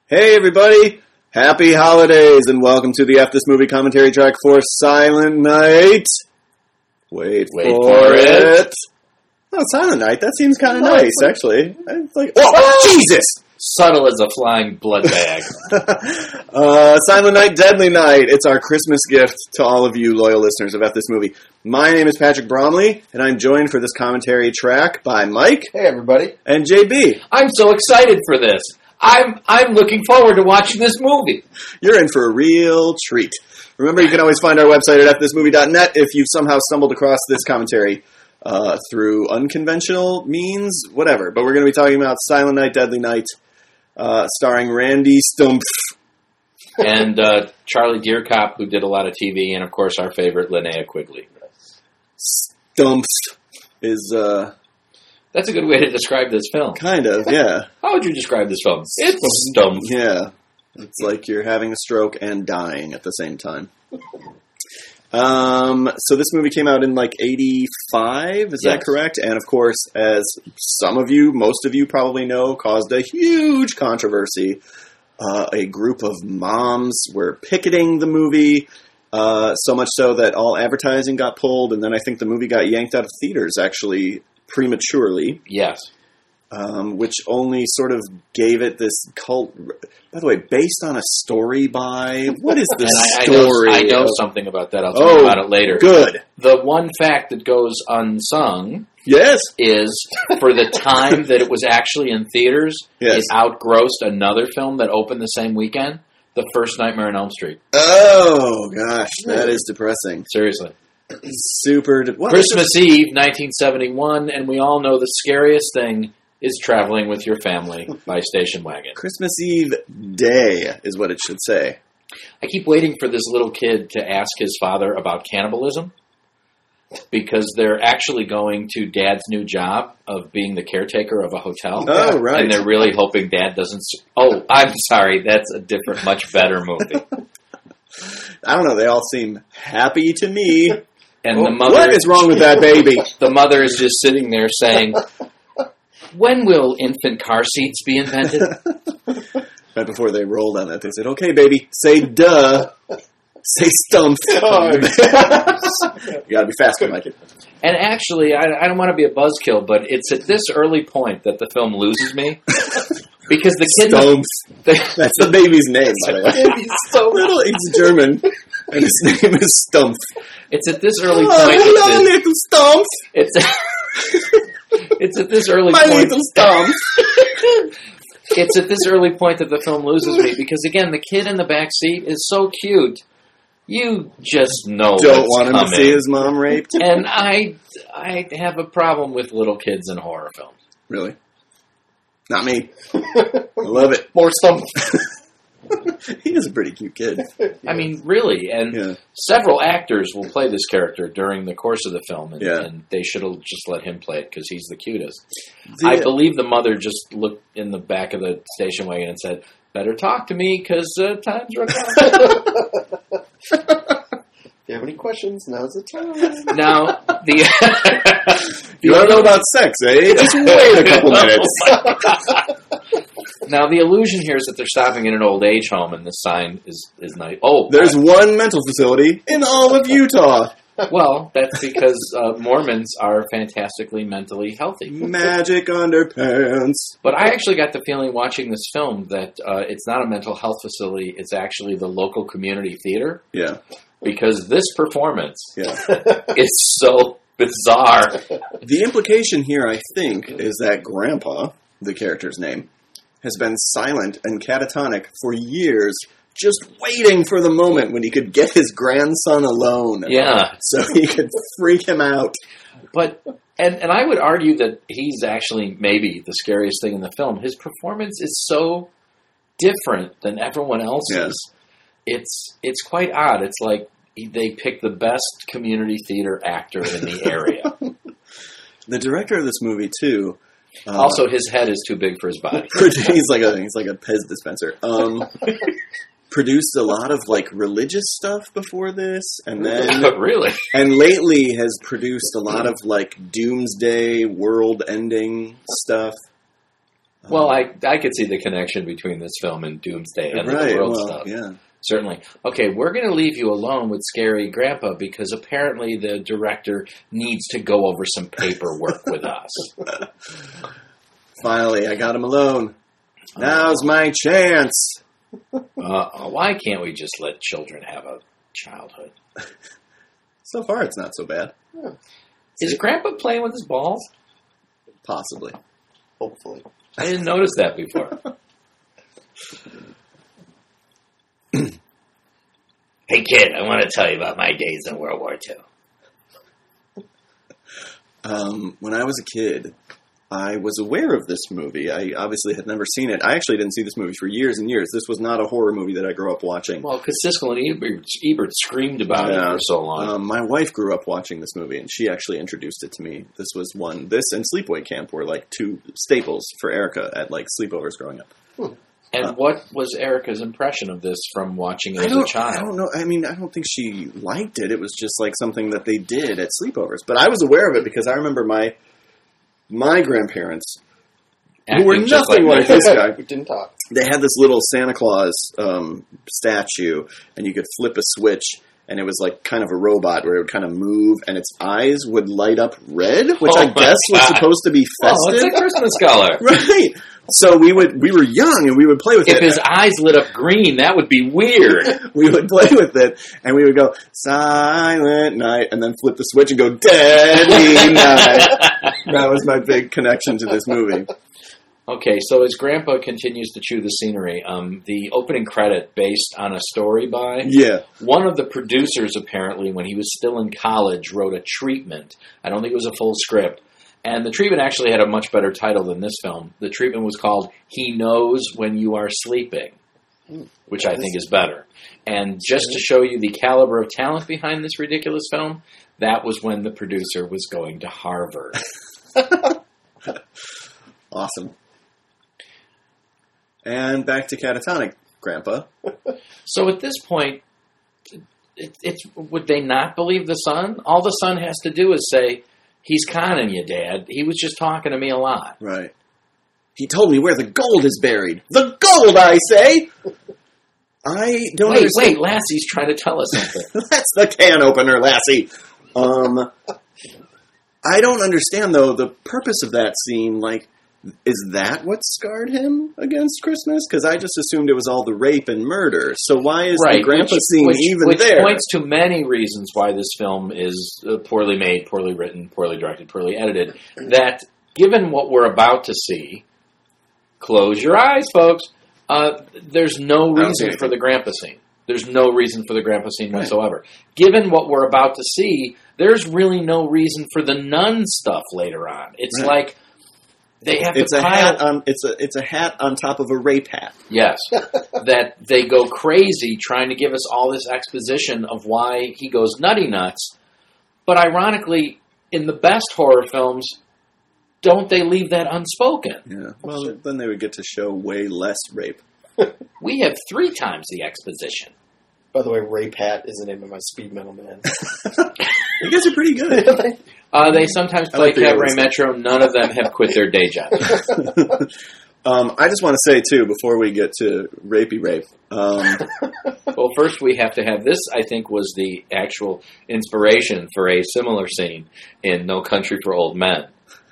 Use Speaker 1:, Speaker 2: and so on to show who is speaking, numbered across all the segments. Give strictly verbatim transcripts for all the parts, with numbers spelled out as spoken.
Speaker 1: Hey everybody, happy holidays and welcome to the F This Movie commentary track for Silent Night. Wait,
Speaker 2: Wait
Speaker 1: for,
Speaker 2: for
Speaker 1: it.
Speaker 2: it.
Speaker 1: Oh, Silent Night, that seems kind of
Speaker 2: No,
Speaker 1: nice,
Speaker 2: it's like-
Speaker 1: actually. It's like, oh, Jesus!
Speaker 2: Subtle as a flying blood bag.
Speaker 1: uh, Silent Night, Deadly Night. It's our Christmas gift to all of you loyal listeners of F This Movie. My name is Patrick Bromley, and I'm joined for this commentary track by Mike.
Speaker 3: Hey, everybody.
Speaker 1: And J B.
Speaker 2: I'm so excited for this. I'm I'm looking forward to watching this movie.
Speaker 1: You're in for a real treat. Remember, you can always find our website at f this movie dot net if you've somehow stumbled across this commentary uh, through unconventional means, whatever. But we're going to be talking about Silent Night, Deadly Night, uh, starring Randy Stumpf.
Speaker 2: And uh, Charlie Deercop, who did a lot of T V, and of course our favorite, Linnea Quigley.
Speaker 1: Stumpf is, uh...
Speaker 2: That's a good way to describe this film.
Speaker 1: Kind of, yeah.
Speaker 2: How would you describe this film? It's dumb.
Speaker 1: Yeah. It's like you're having a stroke and dying at the same time. Um, so this movie came out in like eighty-five, is
Speaker 2: Yes.
Speaker 1: that correct? And of course, as some of you, most of you probably know, caused a huge controversy. Uh, a group of moms were picketing the movie, uh, so much so that all advertising got pulled, and then I think the movie got yanked out of theaters, actually, prematurely.
Speaker 2: Yes.
Speaker 1: Um, which only sort of gave it this cult. By the way, based on a story by what is the
Speaker 2: And I,
Speaker 1: story?
Speaker 2: I know, I know
Speaker 1: of-
Speaker 2: something about that. I'll tell
Speaker 1: Oh,
Speaker 2: you about it later.
Speaker 1: Good.
Speaker 2: The one fact that goes unsung
Speaker 1: Yes.
Speaker 2: is for the time that it was actually in theaters,
Speaker 1: Yes.
Speaker 2: it outgrossed another film that opened the same weekend, The First Nightmare on Elm Street.
Speaker 1: Oh gosh, that is depressing.
Speaker 2: Seriously.
Speaker 1: Super. De- what?
Speaker 2: Christmas Eve, nineteen seventy-one, and we all know the scariest thing is traveling with your family by station wagon.
Speaker 1: Christmas Eve day is what it should say.
Speaker 2: I keep waiting for this little kid to ask his father about cannibalism because they're actually going to Dad's new job of being the caretaker of a hotel.
Speaker 1: Oh, right.
Speaker 2: And they're really hoping Dad doesn't... s- Oh, I'm sorry. That's a different, much better movie.
Speaker 1: I don't know. They all seem happy to me.
Speaker 2: And
Speaker 1: Oh,
Speaker 2: the mother...
Speaker 1: what is wrong with that baby?
Speaker 2: The mother is just sitting there saying, when will infant car seats be invented?
Speaker 1: Right before they rolled on it, they said, "Okay, baby, say duh, say stump."
Speaker 3: Oh,
Speaker 1: You gotta be faster, Mike.
Speaker 2: And actually, I, I don't want to be a buzzkill, but it's at this early point that the film loses me. Because the kid...
Speaker 1: Stump.
Speaker 2: The,
Speaker 1: That's the baby's name, by the way.
Speaker 2: He's so
Speaker 1: Little, he's German, and his name is Stumpf.
Speaker 2: It's at this early point.
Speaker 1: Oh, hello,
Speaker 2: that
Speaker 1: little Stumpf.
Speaker 2: this, it's, it's at this early
Speaker 1: My
Speaker 2: point.
Speaker 1: little Stumpf.
Speaker 2: It's at this early point that the film loses me because again, the kid in the back seat is so cute. You just know
Speaker 1: Don't
Speaker 2: what's
Speaker 1: want him
Speaker 2: coming.
Speaker 1: to see his mom raped.
Speaker 2: And I, I have a problem with little kids in horror films.
Speaker 1: Really? Not me. I love it.
Speaker 3: More stump.
Speaker 1: He is a pretty cute kid.
Speaker 2: I mean, really, and
Speaker 1: Yeah.
Speaker 2: several actors will play this character during the course of the film, and,
Speaker 1: Yeah.
Speaker 2: and they should have just let him play it because he's the cutest.
Speaker 1: The-
Speaker 2: I believe the mother just looked in the back of the station wagon and said, "Better talk to me because uh, time's running out."
Speaker 3: If you have any questions, now's the time.
Speaker 2: Now, the
Speaker 1: You want to know about sex, eh? Just wait a couple minutes.
Speaker 2: Now, the illusion here is that they're stopping in an old age home, and the sign is, is nice. Oh,
Speaker 1: There's one mental facility in all of Utah.
Speaker 2: well, that's because uh, Mormons are fantastically mentally healthy.
Speaker 1: Magic underpants.
Speaker 2: But I actually got the feeling watching this film that uh, it's not a mental health facility, it's actually the local community theater,
Speaker 1: Yeah,
Speaker 2: because this performance
Speaker 1: yeah.
Speaker 2: is so bizarre.
Speaker 1: The implication here, I think, is that Grandpa, the character's name, has been silent and catatonic for years, just waiting for the moment when he could get his grandson alone.
Speaker 2: Yeah.
Speaker 1: So he could freak him out.
Speaker 2: But and and I would argue that he's actually maybe the scariest thing in the film. His performance is so different than everyone else's.
Speaker 1: Yes.
Speaker 2: It's it's quite odd. It's like they picked the best community theater actor in the area.
Speaker 1: The director of this movie, too. Uh,
Speaker 2: Also, his head is too big for his body.
Speaker 1: he's like a he's like a Pez dispenser. Um, produced a lot of like religious stuff before this, and then
Speaker 2: Really?
Speaker 1: and lately has produced a lot of like doomsday, world-ending stuff.
Speaker 2: Well, I I could see the connection between this film and Doomsday and
Speaker 1: right,
Speaker 2: the world
Speaker 1: well,
Speaker 2: stuff.
Speaker 1: Yeah.
Speaker 2: Certainly. Okay, we're going to leave you alone with Scary Grandpa because apparently the director needs to go over some paperwork with us.
Speaker 1: Finally, I got him alone. Now's my chance.
Speaker 2: Uh, why can't we just let children have a childhood?
Speaker 1: So far, it's not so bad.
Speaker 3: Yeah,
Speaker 2: Is Grandpa playing with his balls?
Speaker 1: Possibly.
Speaker 3: hopefully.
Speaker 2: I didn't notice that before. Hey, kid, I want to tell you about my days in World War Two.
Speaker 1: Um, when I was a kid, I was aware of this movie. I obviously had never seen it. I actually didn't see this movie for years and years. This was not a horror movie that I grew up watching.
Speaker 2: Well, because Siskel and Ebert, Ebert screamed about
Speaker 1: Yeah.
Speaker 2: it for so long.
Speaker 1: Um, my wife grew up watching this movie, and she actually introduced it to me. This was one. This and Sleepaway Camp were like two staples for Erica at like sleepovers growing up.
Speaker 2: and
Speaker 1: uh,
Speaker 2: what was Erica's impression of this from watching it
Speaker 1: I
Speaker 2: as a
Speaker 1: don't,
Speaker 2: child?
Speaker 1: I don't know. I mean, I don't think she liked it. It was just like something that they did at sleepovers. But I was aware of it because I remember my my grandparents, who were
Speaker 2: Acting just
Speaker 1: nothing
Speaker 2: like
Speaker 1: like
Speaker 2: me.
Speaker 1: this guy.
Speaker 3: We didn't talk.
Speaker 1: They had this little Santa Claus um, statue, and you could flip a switch, and it was like kind of a robot where it would kind of move, and its eyes would light up red, which
Speaker 2: Oh
Speaker 1: I
Speaker 2: my
Speaker 1: guess was
Speaker 2: God.
Speaker 1: supposed to be
Speaker 2: Oh, it's
Speaker 1: festive.
Speaker 2: a Christmas color.
Speaker 1: Right. So we would we were young, and we would play with
Speaker 2: If
Speaker 1: it.
Speaker 2: his eyes lit up green, that would be weird.
Speaker 1: We would play with it, and we would go, Silent Night, and then flip the switch and go, Deadly Night. That was my big connection to this movie.
Speaker 2: Okay, so as Grandpa continues to chew the scenery, um, the opening credit based on a story by
Speaker 1: Yeah.
Speaker 2: one of the producers, apparently, when he was still in college, wrote a treatment. I don't think it was a full script. And the treatment actually had a much better title than this film. The treatment was called He Knows When You Are Sleeping, which I think is better. And just to show you the caliber of talent behind this ridiculous film, that was when the producer was going to Harvard.
Speaker 1: Awesome. And back to Catatonic, Grandpa.
Speaker 2: So at this point, it, it's would they not believe the son? All the son has to do is say, he's conning you, Dad. He was just talking to me a lot.
Speaker 1: Right. He told me where the gold is buried. The gold, I say! I don't
Speaker 2: Wait,
Speaker 1: understand.
Speaker 2: wait, Lassie's trying to tell us something.
Speaker 1: That's the can opener, Lassie. Um, I don't understand, though, the purpose of that scene. Like, is that what scarred him against Christmas? Because I just assumed it was all the rape and murder. So why is the grandpa
Speaker 2: which,
Speaker 1: scene
Speaker 2: which,
Speaker 1: even
Speaker 2: which
Speaker 1: there?
Speaker 2: points to many reasons why this film is uh, poorly made, poorly written, poorly directed, poorly edited. That, given what we're about to see, close your eyes, folks, uh, there's no
Speaker 1: I don't see
Speaker 2: reason for
Speaker 1: anything.
Speaker 2: the grandpa scene. There's no reason for the grandpa scene whatsoever. Given what we're about to see, there's really no reason for the nun stuff later on. It's
Speaker 1: Right.
Speaker 2: like they have
Speaker 1: It's
Speaker 2: to
Speaker 1: a
Speaker 2: pile...
Speaker 1: hat on. It's a it's a hat on top of a rape hat.
Speaker 2: Yes. That they go crazy trying to give us all this exposition of why he goes nutty nuts. But ironically, in the best horror films, don't they leave that unspoken?
Speaker 1: Yeah. Well, then they would get to show way less rape.
Speaker 2: We have three times the exposition.
Speaker 3: By the way, Ray Pat is the name of my speed metal man.
Speaker 1: You guys are pretty good.
Speaker 2: Uh, they sometimes
Speaker 1: I
Speaker 2: play
Speaker 1: like the
Speaker 2: Cabaret
Speaker 1: others.
Speaker 2: Metro. None of them have quit their day job.
Speaker 1: um, I just want to say too, before we get to rapey rape, um,
Speaker 2: Well, first we have to have this, I think, was the actual inspiration for a similar scene in No Country for Old Men.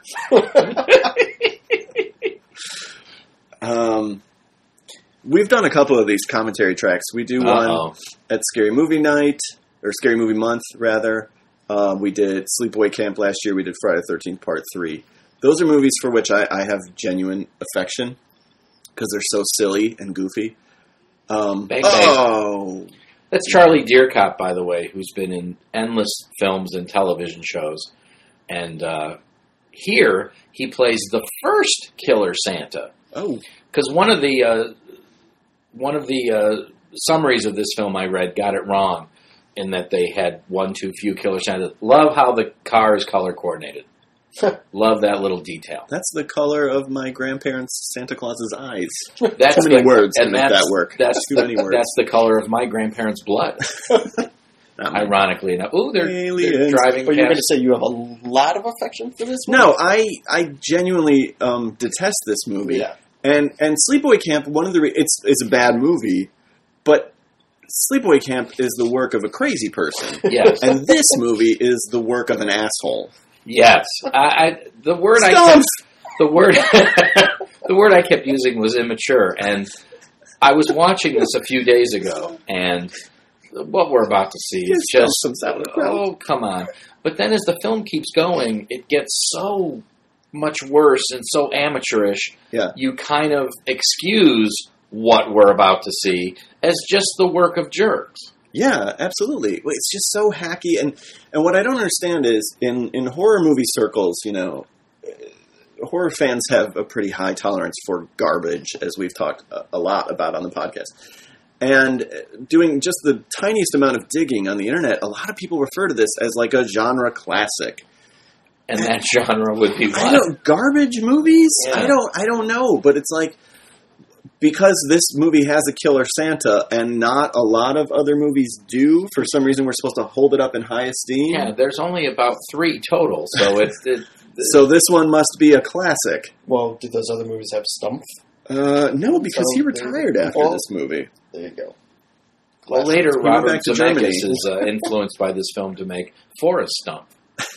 Speaker 1: um, we've done a couple of these commentary tracks. We do one
Speaker 2: Uh-oh.
Speaker 1: at Scary Movie Night, or Scary Movie Month, rather. Uh, we did Sleepaway Camp last year. We did Friday the thirteenth Part three. Those are movies for which I, I have genuine affection because they're so silly and goofy. Um,
Speaker 2: Bang, bang.
Speaker 1: oh,
Speaker 2: That's Charlie Deercott, by the way, who's been in endless films and television shows. And uh, here, he plays the first Killer Santa.
Speaker 1: oh,
Speaker 2: Because one of the uh, one of the uh, summaries of this film I read got it wrong in that they had one too few Killer Santas. Love how the car is color coordinated. Love that little detail.
Speaker 1: that's the color of my grandparents' Santa Claus's eyes.
Speaker 2: That's
Speaker 1: Too many
Speaker 2: the,
Speaker 1: words to
Speaker 2: and
Speaker 1: make
Speaker 2: that's-
Speaker 1: that work.
Speaker 2: That's
Speaker 1: Too many words.
Speaker 2: That's the color of my grandparents' blood.
Speaker 1: Not mine.
Speaker 2: Ironically enough, ooh, they're, they're
Speaker 1: Aliens.
Speaker 2: driving
Speaker 3: But you're going to
Speaker 2: past.
Speaker 3: say you have a lot of affection for this one?
Speaker 1: No, I I genuinely um, detest this movie.
Speaker 3: Yeah.
Speaker 1: And and Sleepaway Camp, one of the re- it's it's a bad movie, but Sleepaway Camp is the work of a crazy person.
Speaker 2: Yes.
Speaker 1: And this movie is the work of an asshole.
Speaker 2: Yes. I, I the word I
Speaker 1: Stumps!
Speaker 2: kept, the word the word I kept using was immature, and I was watching this a few days ago, and what we're about to see is
Speaker 1: Just
Speaker 2: just
Speaker 1: some sauerkraut.
Speaker 2: oh come on. But then as the film keeps going, it gets so much worse and so amateurish.
Speaker 1: Yeah.
Speaker 2: You kind of excuse what we're about to see as just the work of jerks.
Speaker 1: Yeah, absolutely. Well, it's just so hacky, and and what I don't understand is in in horror movie circles, you know, uh, horror fans have a pretty high tolerance for garbage, as we've talked a, a lot about on the podcast. And doing just the tiniest amount of digging on the internet, a lot of people refer to this as like a genre classic.
Speaker 2: And that genre would be
Speaker 1: I
Speaker 2: what?
Speaker 1: don't garbage movies.
Speaker 2: Yeah.
Speaker 1: I don't. I don't know, but it's like because this movie has a killer Santa, and not a lot of other movies do. For some reason, we're supposed to hold it up in high esteem.
Speaker 2: Yeah, there's only about three total, so it's... It,
Speaker 1: So this one must be a classic.
Speaker 3: Well, did those other movies have Stumpf?
Speaker 1: Uh, no, because
Speaker 3: So
Speaker 1: he
Speaker 3: there-
Speaker 1: retired after
Speaker 3: well,
Speaker 1: this movie.
Speaker 3: There you go.
Speaker 2: well, later,
Speaker 1: went
Speaker 2: Robert
Speaker 1: back to
Speaker 2: Zemeckis
Speaker 1: Germany.
Speaker 2: is uh, influenced by this film to make Forrest Stump.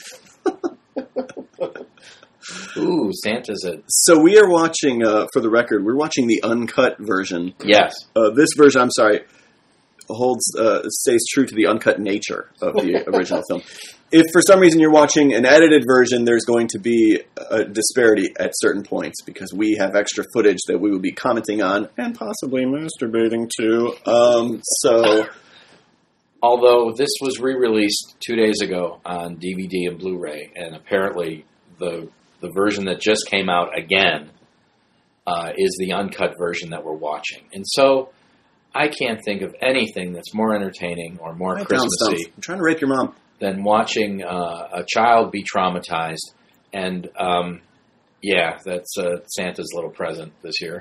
Speaker 2: Ooh, Santa's a...
Speaker 1: So we are watching, uh, for the record, we're watching the uncut version.
Speaker 2: Yes.
Speaker 1: Uh, this version, I'm sorry, holds uh, stays true to the uncut nature of the original film. If for some reason you're watching an edited version, there's going to be a disparity at certain points because we have extra footage that we will be commenting on and possibly masturbating to. Um, so,
Speaker 2: Although this was re-released two days ago on D V D and Blu-ray, and apparently the the version that just came out again uh, is the uncut version that we're watching. And so I can't think of anything that's more entertaining or more
Speaker 1: write down
Speaker 2: Christmassy
Speaker 1: stuff. I'm trying to rape your mom.
Speaker 2: than watching uh, a child be traumatized. And, um, yeah, that's uh, Santa's little present this year.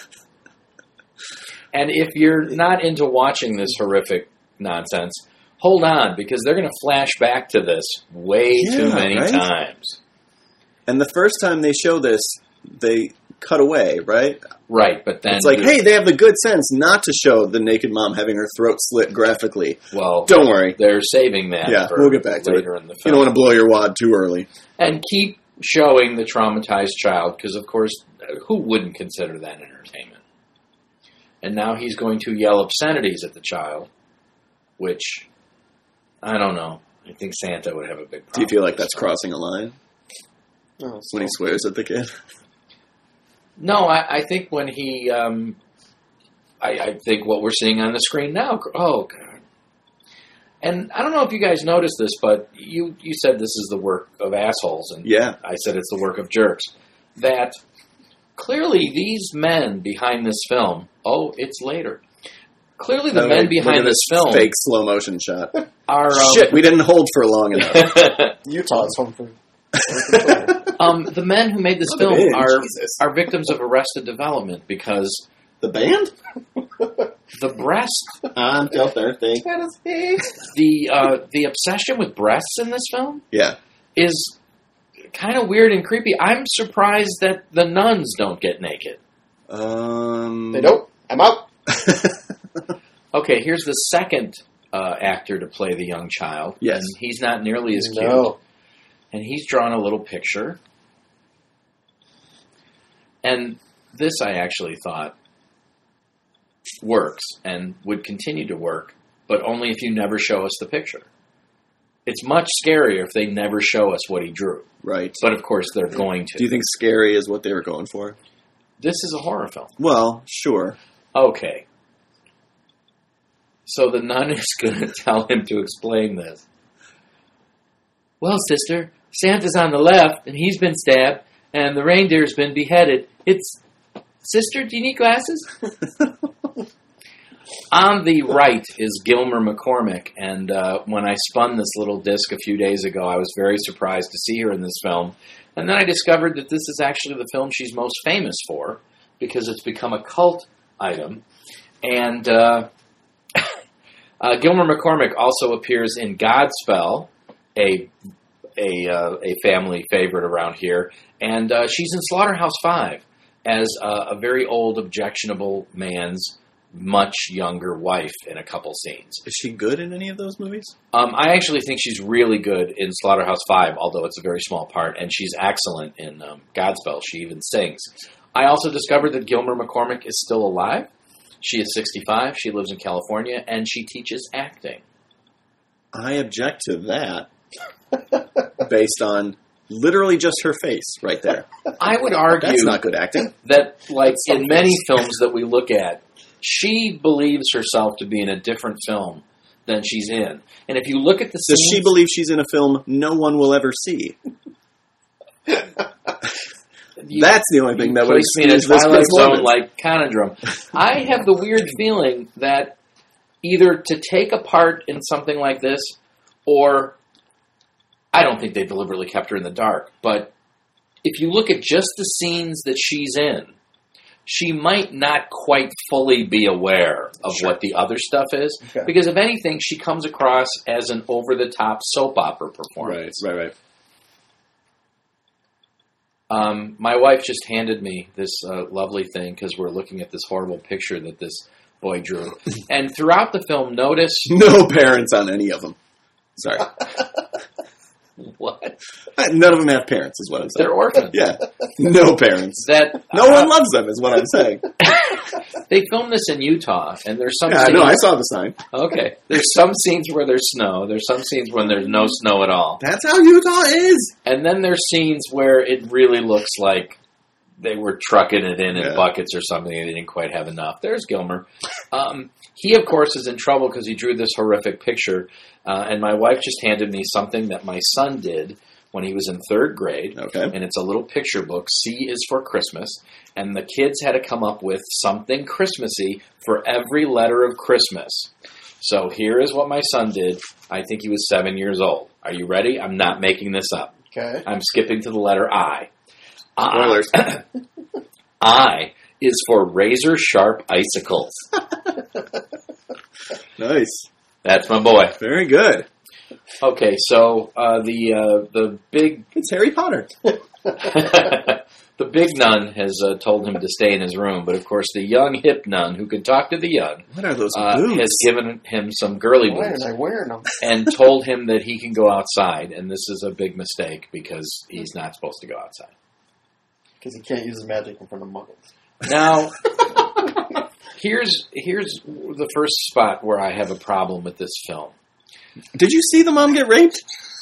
Speaker 2: And if you're not into watching this horrific nonsense, hold on, because they're going to flash back to this way
Speaker 1: Yeah,
Speaker 2: too many
Speaker 1: right?
Speaker 2: times.
Speaker 1: And the first time they show this, they cut away, right?
Speaker 2: Right, but then...
Speaker 1: It's like, hey, they have the good sense not to show the naked mom having her throat slit graphically.
Speaker 2: well,
Speaker 1: Don't worry.
Speaker 2: they're saving that
Speaker 1: Yeah,
Speaker 2: for
Speaker 1: we'll get back to
Speaker 2: later
Speaker 1: it.
Speaker 2: in the
Speaker 1: You
Speaker 2: film.
Speaker 1: don't want to blow your wad too early.
Speaker 2: And keep showing the traumatized child, because, of course, who wouldn't consider that entertainment? And now he's going to yell obscenities at the child, which, I don't know. I think Santa would have a big problem.
Speaker 1: Do you feel like
Speaker 2: with
Speaker 1: that's
Speaker 2: this.
Speaker 1: crossing a line
Speaker 3: Oh,
Speaker 1: when he swears at the kid?
Speaker 2: No, I, I think when he, um, I, I think what we're seeing on the screen now, oh, God. And I don't know if you guys noticed this, but you, you said this is the work of assholes, and
Speaker 1: Yeah.
Speaker 2: I said it's the work of jerks. That clearly these men behind this film, oh, it's later. Clearly the
Speaker 1: Oh,
Speaker 2: men
Speaker 1: look
Speaker 2: behind
Speaker 1: at
Speaker 2: this film
Speaker 1: fake slow motion shot.
Speaker 2: are... Um,
Speaker 1: Shit, we didn't hold for long enough.
Speaker 3: Utah's home for.
Speaker 2: um, the men who made this
Speaker 1: Not a
Speaker 2: film
Speaker 1: binge,
Speaker 2: are,
Speaker 1: Jesus.
Speaker 2: are victims of Arrested Development because
Speaker 1: The band?
Speaker 2: the breast...
Speaker 1: On Till Thursday.
Speaker 2: The uh, the obsession with breasts in this film
Speaker 1: Yeah.
Speaker 2: is kind of weird and creepy. I'm surprised that the nuns don't get naked.
Speaker 1: Um,
Speaker 3: They don't. I'm out.
Speaker 2: Okay, here's the second uh, actor to play the young child.
Speaker 1: Yes.
Speaker 2: And he's not nearly as cute.
Speaker 3: No.
Speaker 2: And he's drawn a little picture. And this I actually thought works and would continue to work, but only if you never show us the picture. It's much scarier if they never show us what he drew.
Speaker 1: Right.
Speaker 2: But of course they're going to.
Speaker 1: Do you think scary is what they were going for?
Speaker 2: This is a horror film.
Speaker 1: Well, sure.
Speaker 2: Okay. So the nun is going to tell him to explain this. Well, sister, Santa's on the left, and he's been stabbed, and the reindeer's been beheaded. It's... Sister, do you need glasses? On the right is Gilmer McCormick, and uh, when I spun this little disc a few days ago, I was very surprised to see her in this film. And then I discovered that this is actually the film she's most famous for, because it's become a cult item. And uh, uh, Gilmer McCormick also appears in Godspell, a a, uh, a family favorite around here, and uh, she's in Slaughterhouse Five. as a, a very old, objectionable man's much younger wife in a couple scenes.
Speaker 1: Is she good in any of those movies?
Speaker 2: Um, I actually think she's really good in Slaughterhouse Five, although it's a very small part, and she's excellent in um, Godspell. She even sings. I also discovered that Gilmer McCormick is still alive. She is sixty-five. She lives in California, and she teaches acting.
Speaker 1: I object to that based on literally just her face right there.
Speaker 2: I would argue
Speaker 1: That's not good acting.
Speaker 2: that, like in many films that we look at, she believes herself to be in a different film than she's in. And if you look at the
Speaker 1: Does
Speaker 2: scenes...
Speaker 1: she believe she's in a film no one will ever see?
Speaker 2: You,
Speaker 1: That's the only thing that would
Speaker 2: place me in a
Speaker 1: excuse this
Speaker 2: Twilight
Speaker 1: performance.
Speaker 2: Zone-like conundrum. I have the weird feeling that either to take a part in something like this, or I don't think they deliberately kept her in the dark, but if you look at just the scenes that she's in, she might not quite fully be aware of
Speaker 1: Sure.
Speaker 2: what the other stuff is.
Speaker 3: Okay.
Speaker 2: Because if anything, she comes across as an over-the-top soap opera performance.
Speaker 1: Right, right, right.
Speaker 2: Um, my wife just handed me this uh, lovely thing because we're looking at this horrible picture that this boy drew. And throughout the film, notice...
Speaker 1: No parents on any of them. Sorry.
Speaker 2: What?
Speaker 1: None of them have parents, is what I'm saying.
Speaker 2: They're orphans.
Speaker 1: Yeah. No parents.
Speaker 2: That
Speaker 1: No
Speaker 2: uh,
Speaker 1: one loves them, is what I'm saying.
Speaker 2: They filmed this in Utah, and there's some
Speaker 1: Yeah,
Speaker 2: scenes...
Speaker 1: no, I saw the sign.
Speaker 2: Okay. There's some scenes where there's snow. There's some scenes when there's no snow at all.
Speaker 1: That's how Utah is.
Speaker 2: And then there's scenes where it really looks like they were trucking it in in
Speaker 1: Yeah.
Speaker 2: buckets or something and they didn't quite have enough. There's Gilmer. Um, he, of course, is in trouble because he drew this horrific picture. Uh, and my wife just handed me something that my son did when he was in third grade.
Speaker 1: Okay.
Speaker 2: And it's a little picture book. C is for Christmas. And the kids had to come up with something Christmassy for every letter of Christmas. So here is what my son did. I think he was seven years old. Are you ready? I'm not making this up.
Speaker 3: Okay.
Speaker 2: I'm skipping to the letter I.
Speaker 1: Spoilers.
Speaker 2: I, I is for razor sharp icicles.
Speaker 1: Nice.
Speaker 2: That's my boy.
Speaker 1: Very good.
Speaker 2: Okay, so uh, the uh, the big
Speaker 1: It's Harry Potter.
Speaker 2: the big nun has uh, told him to stay in his room, but of course the young hip nun who can talk to the young
Speaker 1: What are those
Speaker 2: uh,
Speaker 1: boots?
Speaker 2: has given him some girly
Speaker 3: Why
Speaker 2: boots
Speaker 3: aren't I wearing them?
Speaker 2: and told him that he can go outside, and this is a big mistake because he's not supposed to go outside.
Speaker 3: Because he can't use his magic in front of muggles.
Speaker 2: Now, here's here's the first spot where I have a problem with this film.
Speaker 1: Did you see the mom get raped?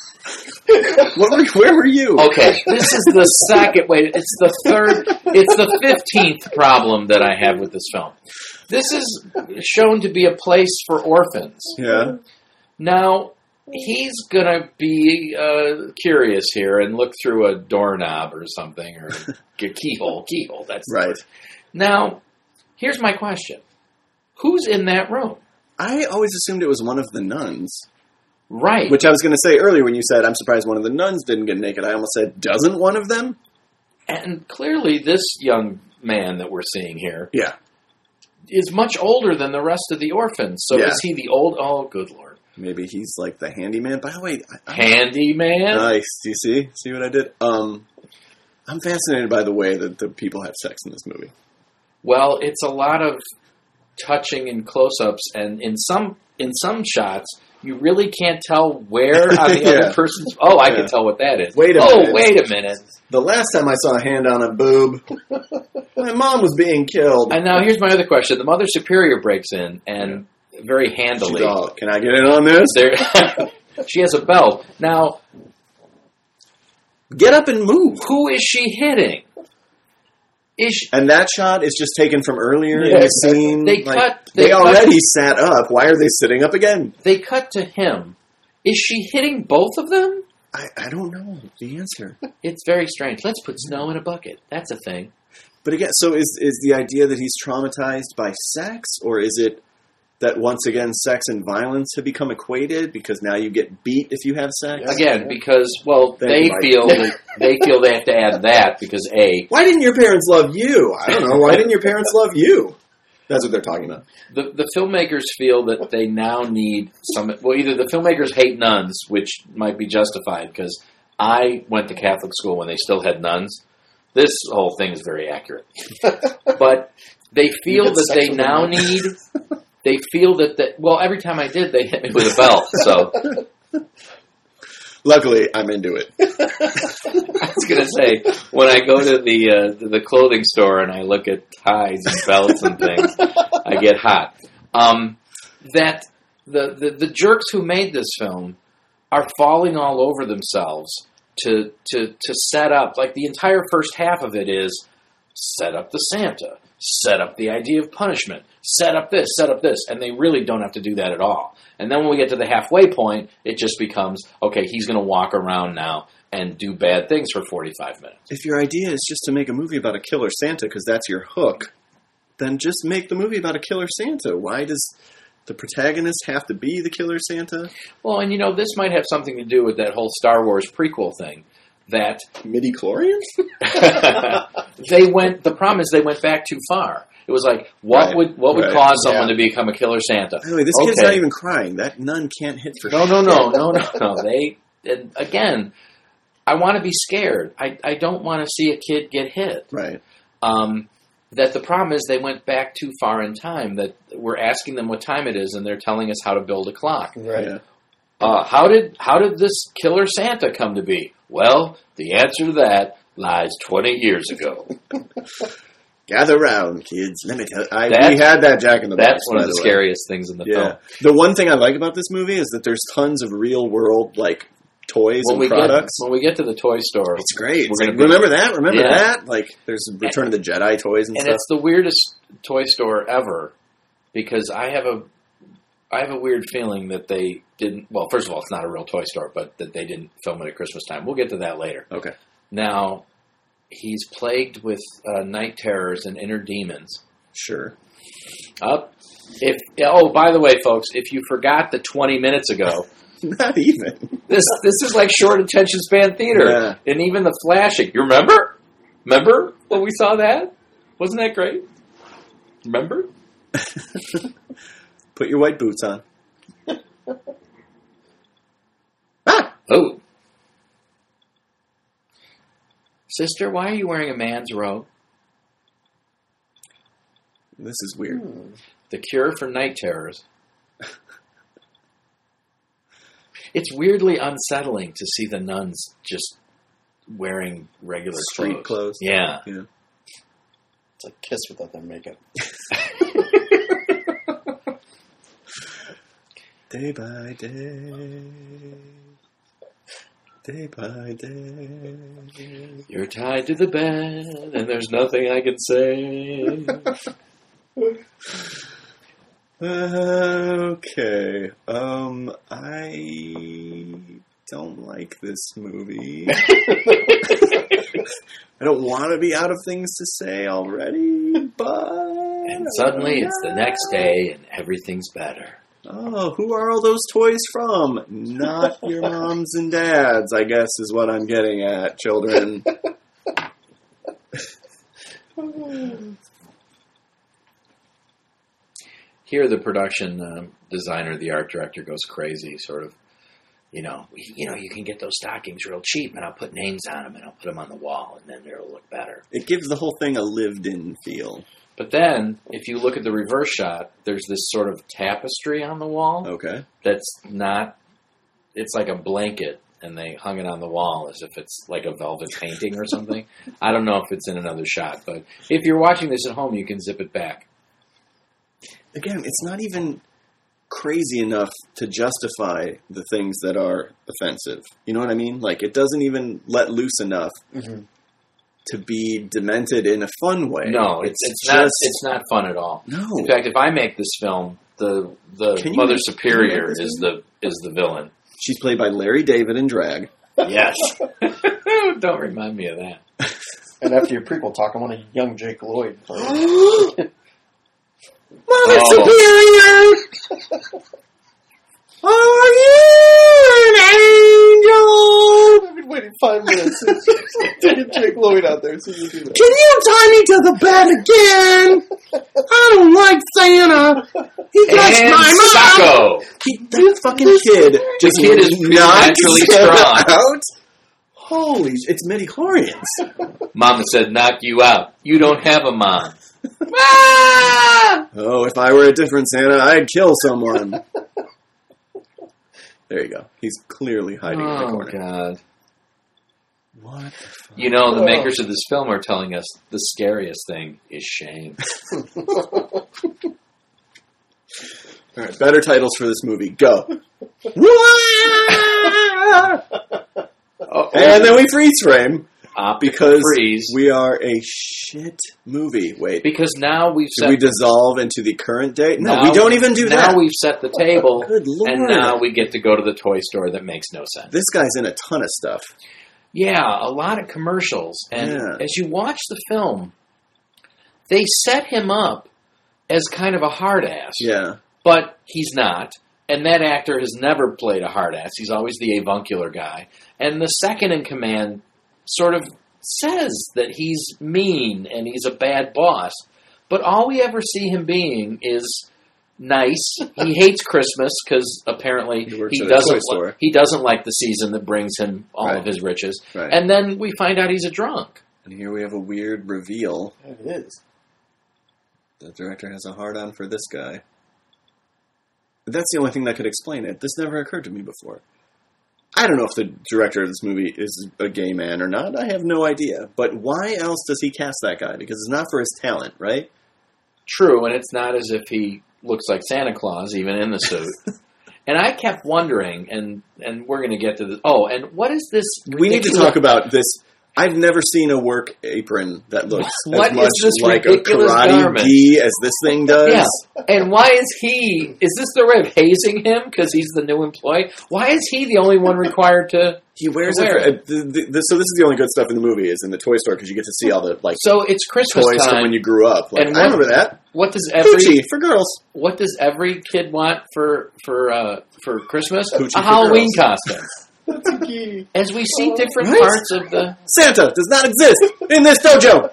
Speaker 1: what were, where were you?
Speaker 2: Okay, this is the second. Wait, it's the third. It's the fifteenth problem that I have with this film. This is shown to be a place for orphans.
Speaker 1: Yeah.
Speaker 2: Now, he's gonna be uh, curious here and look through a doorknob or something, or a keyhole. Keyhole. That's the
Speaker 1: Right.
Speaker 2: word. Now, here's my question: who's in that room?
Speaker 1: I always assumed it was one of the nuns.
Speaker 2: Right.
Speaker 1: Which I was going to say earlier when you said, I'm surprised one of the nuns didn't get naked. I almost said, doesn't one of them?
Speaker 2: And clearly, this young man that we're seeing here
Speaker 1: Yeah.
Speaker 2: is much older than the rest of the orphans. So
Speaker 1: Yeah.
Speaker 2: is he the old? Oh, good Lord.
Speaker 1: Maybe he's like the handyman. By the way, I, I,
Speaker 2: Handyman?
Speaker 1: nice. Do you see? See what I did? Um, I'm fascinated by the way that the people have sex in this movie.
Speaker 2: Well, it's a lot of touching and close-ups, and in some in some shots, you really can't tell where on the
Speaker 1: Yeah.
Speaker 2: other person's... Oh, I
Speaker 1: Yeah.
Speaker 2: can tell what that is.
Speaker 1: Wait a
Speaker 2: oh,
Speaker 1: minute.
Speaker 2: wait a minute.
Speaker 1: The last time I saw a hand on a boob, my mom was being killed.
Speaker 2: And now here's my other question. The Mother Superior breaks in, and very handily...
Speaker 1: She's all, can I get in on this?
Speaker 2: there, she has a belt. Now,
Speaker 1: Get up and move.
Speaker 2: who is she hitting? Is she,
Speaker 1: And that shot is just taken from earlier in
Speaker 3: Yeah,
Speaker 1: the scene.
Speaker 2: They
Speaker 1: Like,
Speaker 2: cut-
Speaker 1: They,
Speaker 2: they cut-
Speaker 1: already sat up. Why are they sitting up again?
Speaker 2: they cut to him. Is she hitting both of them?
Speaker 1: I, I don't know the answer.
Speaker 2: It's very strange. Let's put snow in a bucket. That's a thing.
Speaker 1: But again, so is is the idea that he's traumatized by sex, or is it that once again sex and violence have become equated because now you get beat if you have sex?
Speaker 3: Yeah.
Speaker 2: Again, because, well,
Speaker 1: Thank
Speaker 2: they
Speaker 1: you, Mike.
Speaker 2: feel that, they feel they have to add that because, A,
Speaker 1: Why didn't your parents love you? I don't know. Why didn't your parents love you? That's what they're talking about.
Speaker 2: the, the filmmakers feel that they now need some... Well, either the filmmakers hate nuns, which might be justified because I went to Catholic school when they still had nuns. This whole thing is very accurate. But they feel that they now need, they feel that, that, well, every time I did, they hit me with a belt, so.
Speaker 1: Luckily, I'm into it.
Speaker 2: I was going to say, when I go to the uh, to the clothing store and I look at ties and belts and things, I get hot. Um, that the, the, the jerks who made this film are falling all over themselves to, to, to set up, like the entire first half of it is set up the Santa, set up the idea of punishment, set up this, set up this, and they really don't have to do that at all. And then when we get to the halfway point, it just becomes, okay, he's going to walk around now and do bad things for forty-five minutes.
Speaker 1: If your idea is just to make a movie about a killer Santa because that's your hook, then just make the movie about a killer Santa. Why does the protagonist have to be the killer Santa?
Speaker 2: Well, and you know, this might have something to do with that whole Star Wars prequel thing. That
Speaker 1: midi-chlorians?
Speaker 2: they went. The problem is they went back too far. It was like, what
Speaker 1: right,
Speaker 2: would what would
Speaker 1: right.
Speaker 2: cause someone
Speaker 1: yeah.
Speaker 2: to become a killer Santa?
Speaker 1: By the way, this
Speaker 2: okay.
Speaker 1: kid's not even crying. That nun can't hit for
Speaker 2: no, no, no, no, no, no. They and again, I want to be scared. I I don't want to see a kid get hit.
Speaker 1: Right.
Speaker 2: Um, that the problem is they went back too far in time. That we're asking them what time it is, and they're telling us how to build a clock.
Speaker 3: Right.
Speaker 1: Yeah.
Speaker 2: Uh, how did how did this killer Santa come to be? Well, the answer to that lies twenty years ago.
Speaker 1: Gather round, kids. Let me tell you. I,
Speaker 2: That-
Speaker 1: we had that Jack in the Box.
Speaker 2: That's one
Speaker 1: by
Speaker 2: of the
Speaker 1: the way.
Speaker 2: scariest things in the
Speaker 1: Yeah.
Speaker 2: film.
Speaker 1: The one thing I like about this movie is that there's tons of real world like toys
Speaker 2: When
Speaker 1: and
Speaker 2: we
Speaker 1: products.
Speaker 2: get when we get to the toy store,
Speaker 1: It's great.
Speaker 2: We're
Speaker 1: It's
Speaker 2: gonna
Speaker 1: like,
Speaker 2: be-
Speaker 1: remember that? Remember
Speaker 2: Yeah.
Speaker 1: that? Like there's Return of the Jedi toys and,
Speaker 2: and
Speaker 1: stuff.
Speaker 2: it's the weirdest toy store ever because I have a I have a weird feeling that they didn't. Well, first of all, it's not a real toy store, but that they didn't film it at Christmas time. We'll get to that later.
Speaker 1: Okay.
Speaker 2: Now, he's plagued with uh, night terrors and inner demons.
Speaker 1: Sure.
Speaker 2: Up. If oh, by the way, folks, if you forgot the twenty minutes ago,
Speaker 1: Not even.
Speaker 2: this this is like short attention span theater,
Speaker 1: Yeah.
Speaker 2: and even the flashing. You remember? Remember when we saw that? Wasn't that great? Remember?
Speaker 1: Put your white boots on. Ah!
Speaker 2: Oh. Sister, why are you wearing a man's robe?
Speaker 1: This is weird.
Speaker 3: Hmm.
Speaker 2: The cure for night terrors. It's weirdly unsettling to see the nuns just wearing regular
Speaker 1: Street clothes.
Speaker 2: Yeah.
Speaker 1: Yeah.
Speaker 3: It's like Kiss without their makeup.
Speaker 1: Day by day. Day by day.
Speaker 2: You're tied to the bed, and there's nothing I can say.
Speaker 1: Okay. Um, I don't like this movie. I don't want to be out of things to say already, but...
Speaker 2: And suddenly it's the next day, and everything's better.
Speaker 1: Oh, who are all those toys from? Not your moms and dads, I guess is what I'm getting at, children.
Speaker 2: Here, the production uh, designer, the art director, goes crazy, sort of, you know, you know, you can get those stockings real cheap, and I'll put names on them, and I'll put them on the wall, and then it'll look better.
Speaker 1: It gives the whole thing a lived-in feel.
Speaker 2: But then, if you look at the reverse shot, there's this sort of tapestry on the wall
Speaker 1: Okay.
Speaker 2: that's not, it's like a blanket, and they hung it on the wall as if it's like a velvet painting or something. I don't know if it's in another shot, but if you're watching this at home, you can zip it back.
Speaker 1: Again, it's not even crazy enough to justify the things that are offensive. You know what I mean? Like, it doesn't even let loose enough
Speaker 3: Mm-hmm.
Speaker 1: to be demented in a fun way.
Speaker 2: No, it's, it's, not. It's not fun at all.
Speaker 1: No.
Speaker 2: In fact, if I make this film, the the
Speaker 1: Can you
Speaker 2: Mother
Speaker 1: make-
Speaker 2: Superior
Speaker 1: can you make this
Speaker 2: is the is the villain.
Speaker 1: She's played by Larry David in drag.
Speaker 2: Yes. Don't remind me of that.
Speaker 3: And after your prequel talk, I want a young Jake Lloyd.
Speaker 1: Mother
Speaker 2: Oh.
Speaker 1: Superior! Are you an angel?
Speaker 3: I've been waiting five minutes to get Jake Lloyd out there so you do that.
Speaker 1: Can you tie me to the bed again? I don't like Santa. He touched
Speaker 2: And
Speaker 1: my mom.
Speaker 2: Sacco.
Speaker 1: He, that fucking kid just
Speaker 2: kid is
Speaker 1: knocks
Speaker 2: preternaturally
Speaker 1: Santa
Speaker 2: strong.
Speaker 1: out. Holy, it's midi-chlorians.
Speaker 2: Mama said, knock you out. You don't have a mom. Ah!
Speaker 1: Oh, if I were a different Santa, I'd kill someone. There you go. He's clearly hiding
Speaker 2: oh,
Speaker 1: in the corner.
Speaker 2: God.
Speaker 1: What the fuck?
Speaker 2: You know, the
Speaker 3: Oh.
Speaker 2: makers of this film are telling us the scariest thing is shame.
Speaker 1: All right, better titles for this movie. Go.
Speaker 2: Oh,
Speaker 1: And then we freeze frame
Speaker 2: optic
Speaker 1: because
Speaker 2: freeze.
Speaker 1: we are a shit movie. Wait,
Speaker 2: Because now we've
Speaker 1: do
Speaker 2: set
Speaker 1: we dissolve into the current day? No,
Speaker 2: now-
Speaker 1: we don't even do
Speaker 2: now
Speaker 1: that.
Speaker 2: we've set the table,
Speaker 1: Good Lord.
Speaker 2: and now we get to go to the toy store that makes no sense.
Speaker 1: This guy's in a ton of stuff.
Speaker 2: Yeah, a lot of commercials. And
Speaker 1: Yeah.
Speaker 2: as you watch the film, they set him up as kind of a hard ass.
Speaker 1: Yeah.
Speaker 2: But he's not. And that actor has never played a hard ass. He's always the avuncular guy. And the second in command sort of says that he's mean and he's a bad boss. But all we ever see him being is nice. He hates Christmas because apparently
Speaker 1: He works
Speaker 2: he
Speaker 1: at a toy
Speaker 2: doesn't
Speaker 1: store.
Speaker 2: li- he doesn't like the season that brings him all
Speaker 1: Right.
Speaker 2: of his riches.
Speaker 1: Right.
Speaker 2: And then we find out he's a drunk.
Speaker 1: And here we have a weird reveal.
Speaker 3: Yeah, it is.
Speaker 1: The director has a hard-on for this guy. But that's the only thing that could explain it. This never occurred to me before. I don't know if the director of this movie is a gay man or not. I have no idea. But why else does he cast that guy? Because it's not for his talent, right?
Speaker 2: True, and it's not as if he looks like Santa Claus, even in the suit. And I kept wondering, and and we're going to get to this. Oh, and what is this?
Speaker 1: We need to
Speaker 2: ridiculous-
Speaker 1: talk about this. I've never seen a work apron that looks
Speaker 2: What
Speaker 1: as much
Speaker 2: is this
Speaker 1: like a
Speaker 2: ridiculous
Speaker 1: karate
Speaker 2: garment?
Speaker 1: gi as this thing does.
Speaker 2: Yeah, and why is he? Is this their way of hazing him because he's the new employee? Why is he the only one required to?
Speaker 1: He wears
Speaker 2: to
Speaker 1: it.
Speaker 2: wear
Speaker 1: For, uh, the, the, the, so this is the only good stuff in the movie is in the toy store because you get to see all the like
Speaker 2: So it's Christmas
Speaker 1: toys
Speaker 2: time.
Speaker 1: from when you grew up. Like,
Speaker 2: And
Speaker 1: I
Speaker 2: what-
Speaker 1: remember that.
Speaker 2: What does every
Speaker 1: Gucci for girls.
Speaker 2: What does every kid want for for uh, for Christmas?
Speaker 1: Gucci
Speaker 2: A
Speaker 1: for
Speaker 2: Halloween
Speaker 1: girls.
Speaker 2: costume.
Speaker 3: That's a key.
Speaker 2: As we see different
Speaker 1: Right?
Speaker 2: parts of the.
Speaker 1: Santa does not exist in this dojo.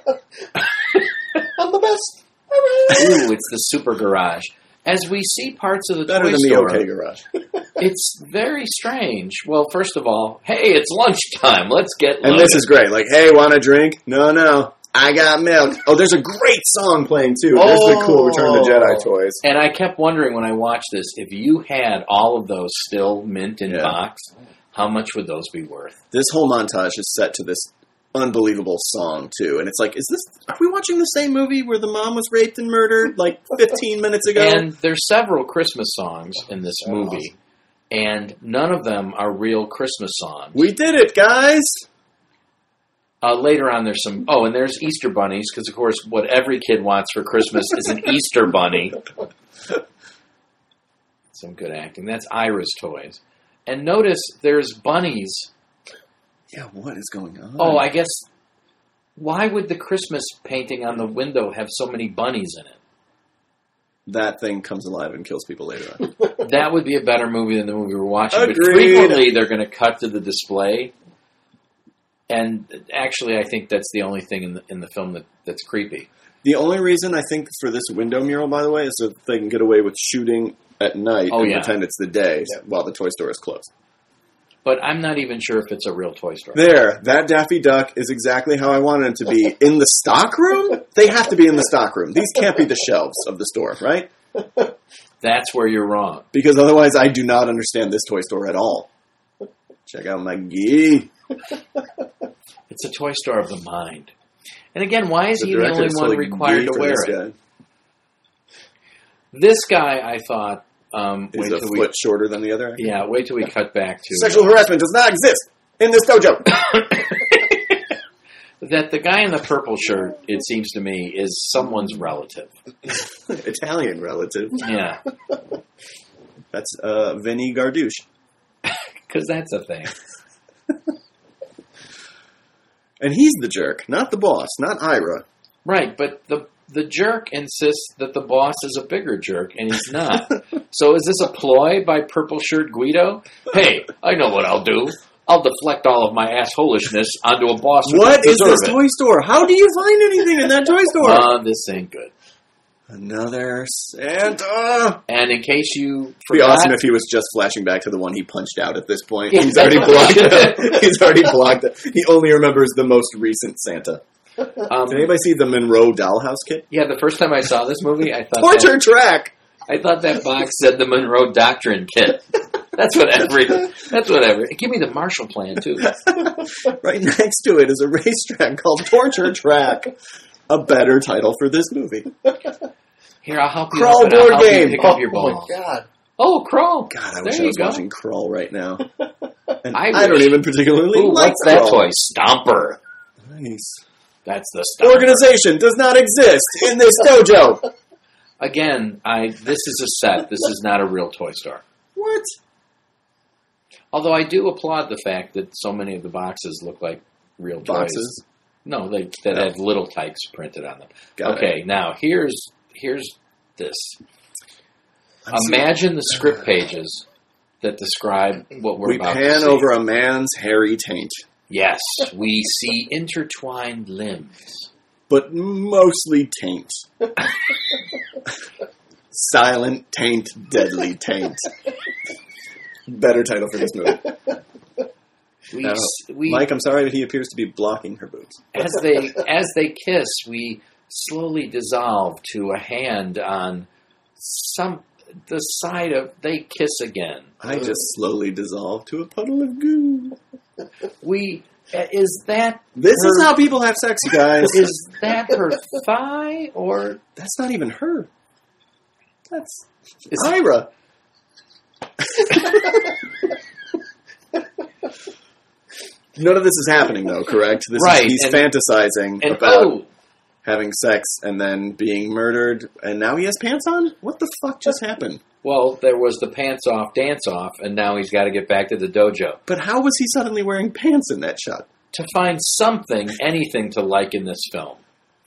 Speaker 3: I'm the best.
Speaker 2: Ooh, it's the super garage. As we see parts of the
Speaker 1: Better
Speaker 2: toy
Speaker 1: than the
Speaker 2: store,
Speaker 1: OK Garage.
Speaker 2: it's very strange. Well, first of all, hey, it's lunchtime. Let's get
Speaker 1: And
Speaker 2: loaded.
Speaker 1: this is great. Like, hey, want a drink? No, no. I got milk. Oh, there's a great song playing, too. There's the cool Return of the Jedi toys.
Speaker 2: And I kept wondering when I watched this, if you had all of those still mint in
Speaker 1: Yeah.
Speaker 2: box, how much would those be worth?
Speaker 1: This whole montage is set to this unbelievable song, too. And it's like, is this... Are we watching the same movie where the mom was raped and murdered, like, fifteen minutes ago?
Speaker 2: And there's several Christmas songs in this movie, and none of them are real Christmas songs.
Speaker 1: We did it, guys!
Speaker 2: Uh, later on, there's some... Oh, and there's Easter bunnies, because, of course, what every kid wants for Christmas is an Easter bunny. Some good acting. That's Ira's toys. And notice there's bunnies.
Speaker 1: Yeah, what is going on?
Speaker 2: Oh, I guess... Why would the Christmas painting on the window have so many bunnies in it?
Speaker 1: That thing comes alive and kills people later on.
Speaker 2: That would be a better movie than the movie we're watching. But
Speaker 1: Agreed.
Speaker 2: frequently, they're going to cut to the display. And actually, I think that's the only thing in the in the film that, that's creepy.
Speaker 1: The only reason I think for this window mural, by the way, is so that they can get away with shooting at night
Speaker 2: Oh,
Speaker 1: and
Speaker 2: yeah.
Speaker 1: pretend it's the day
Speaker 3: Yeah.
Speaker 1: while the toy store is closed.
Speaker 2: But I'm not even sure if it's a real toy store.
Speaker 1: There, that Daffy Duck is exactly how I wanted it to be. In the stock room? They have to be in the stock room. These can't be the shelves of the store, right?
Speaker 2: That's where you're wrong.
Speaker 1: Because otherwise I do not understand this toy store at all. Check out my gi.
Speaker 2: It's a toy store of the mind. And again, why is
Speaker 1: The
Speaker 2: he the
Speaker 1: director
Speaker 2: only
Speaker 1: is
Speaker 2: one
Speaker 1: totally
Speaker 2: required
Speaker 1: gay
Speaker 2: to
Speaker 1: for
Speaker 2: wear
Speaker 1: this
Speaker 2: it?
Speaker 1: guy.
Speaker 2: This guy, I thought, um,
Speaker 1: Is
Speaker 2: wait
Speaker 1: a
Speaker 2: till
Speaker 1: foot
Speaker 2: we,
Speaker 1: shorter than the other.
Speaker 2: yeah, wait till we cut back to
Speaker 1: Sexual harassment does not exist in this dojo.
Speaker 2: that the guy in the purple shirt. It seems to me is someone's relative.
Speaker 1: Italian relative.
Speaker 2: Yeah,
Speaker 1: That's uh, Vinny Gardouche.
Speaker 2: because that's a thing.
Speaker 1: And he's the jerk, not the boss, not Ira.
Speaker 2: Right, but the the jerk insists that the boss is a bigger jerk, and he's not. So is this a ploy by Purple Shirt Guido? Hey, I know what I'll do. I'll deflect all of my assholishness onto a boss who
Speaker 1: What
Speaker 2: doesn't
Speaker 1: is
Speaker 2: deserve
Speaker 1: this
Speaker 2: it.
Speaker 1: toy store? How do you find anything in that toy store?
Speaker 2: Uh, this ain't good.
Speaker 1: Another Santa.
Speaker 2: And in case you
Speaker 1: It'd be
Speaker 2: forgot,
Speaker 1: awesome if he was just flashing back to the one he punched out at this point. He's already blocked it. He's already blocked it. He only remembers the most recent Santa.
Speaker 2: um,
Speaker 1: Did anybody see the Monroe Dollhouse Kit?
Speaker 2: yeah, the first time I saw this movie, I thought
Speaker 1: Torture
Speaker 2: that,
Speaker 1: track!
Speaker 2: I thought that box said the Monroe Doctrine Kit. That's what every. That's whatever. Give me the Marshall Plan too.
Speaker 1: Right next to it is a racetrack called Torture Track. A better title for this movie.
Speaker 2: Here, I'll help you.
Speaker 1: Crawl
Speaker 2: up and I'll
Speaker 1: board
Speaker 2: help you
Speaker 1: game.
Speaker 2: pick
Speaker 3: Oh
Speaker 2: up your ball.
Speaker 3: my god.
Speaker 2: Oh, Crawl.
Speaker 1: God, I
Speaker 2: There
Speaker 1: wish I
Speaker 2: you
Speaker 1: was
Speaker 2: go.
Speaker 1: watching Crawl right now. And
Speaker 2: I
Speaker 1: I, don't
Speaker 2: wish.
Speaker 1: even particularly
Speaker 2: Ooh,
Speaker 1: like
Speaker 2: what's that
Speaker 1: Crawl.
Speaker 2: toy? Stomper.
Speaker 1: Nice.
Speaker 2: That's the Stomper.
Speaker 1: Organization does not exist in this dojo.
Speaker 2: Again, I. This is a set. This is not a real toy store.
Speaker 1: What?
Speaker 2: Although I do applaud the fact that so many of the boxes look like real toys.
Speaker 1: Boxes?
Speaker 2: No, they that
Speaker 1: Oh.
Speaker 2: have little types printed on them.
Speaker 1: Got
Speaker 2: okay, now here's here's this.
Speaker 1: I'm seeing-
Speaker 2: Imagine the script pages that describe what we're
Speaker 1: We
Speaker 2: about to
Speaker 1: pan
Speaker 2: see.
Speaker 1: over a man's hairy taint,
Speaker 2: Yes, we see intertwined limbs.
Speaker 1: but mostly taint. Silent taint, deadly taint. Better title for this movie.
Speaker 2: We,
Speaker 1: Now,
Speaker 2: s- we
Speaker 1: Mike, I'm sorry, but he appears to be blocking her boobs.
Speaker 2: as they as they kiss, we slowly dissolve to a hand on some the side of. They kiss again.
Speaker 1: I just slowly dissolve to a puddle of goo.
Speaker 2: We uh, is that
Speaker 1: This
Speaker 2: her,
Speaker 1: is how people have sex, you guys.
Speaker 2: is that her thigh or
Speaker 1: That's not even her. That's
Speaker 2: is
Speaker 1: Ira. None of this is happening, though, correct? This
Speaker 2: Right,
Speaker 1: is, he's
Speaker 2: and-
Speaker 1: fantasizing
Speaker 2: and
Speaker 1: about
Speaker 2: oh
Speaker 1: having sex and then being murdered, and now he has pants on? What the fuck just happened?
Speaker 2: well there was the pants off dance off and now he's got to get back to the dojo
Speaker 1: But how was he suddenly wearing pants in that shot?
Speaker 2: to find something anything to like in this film.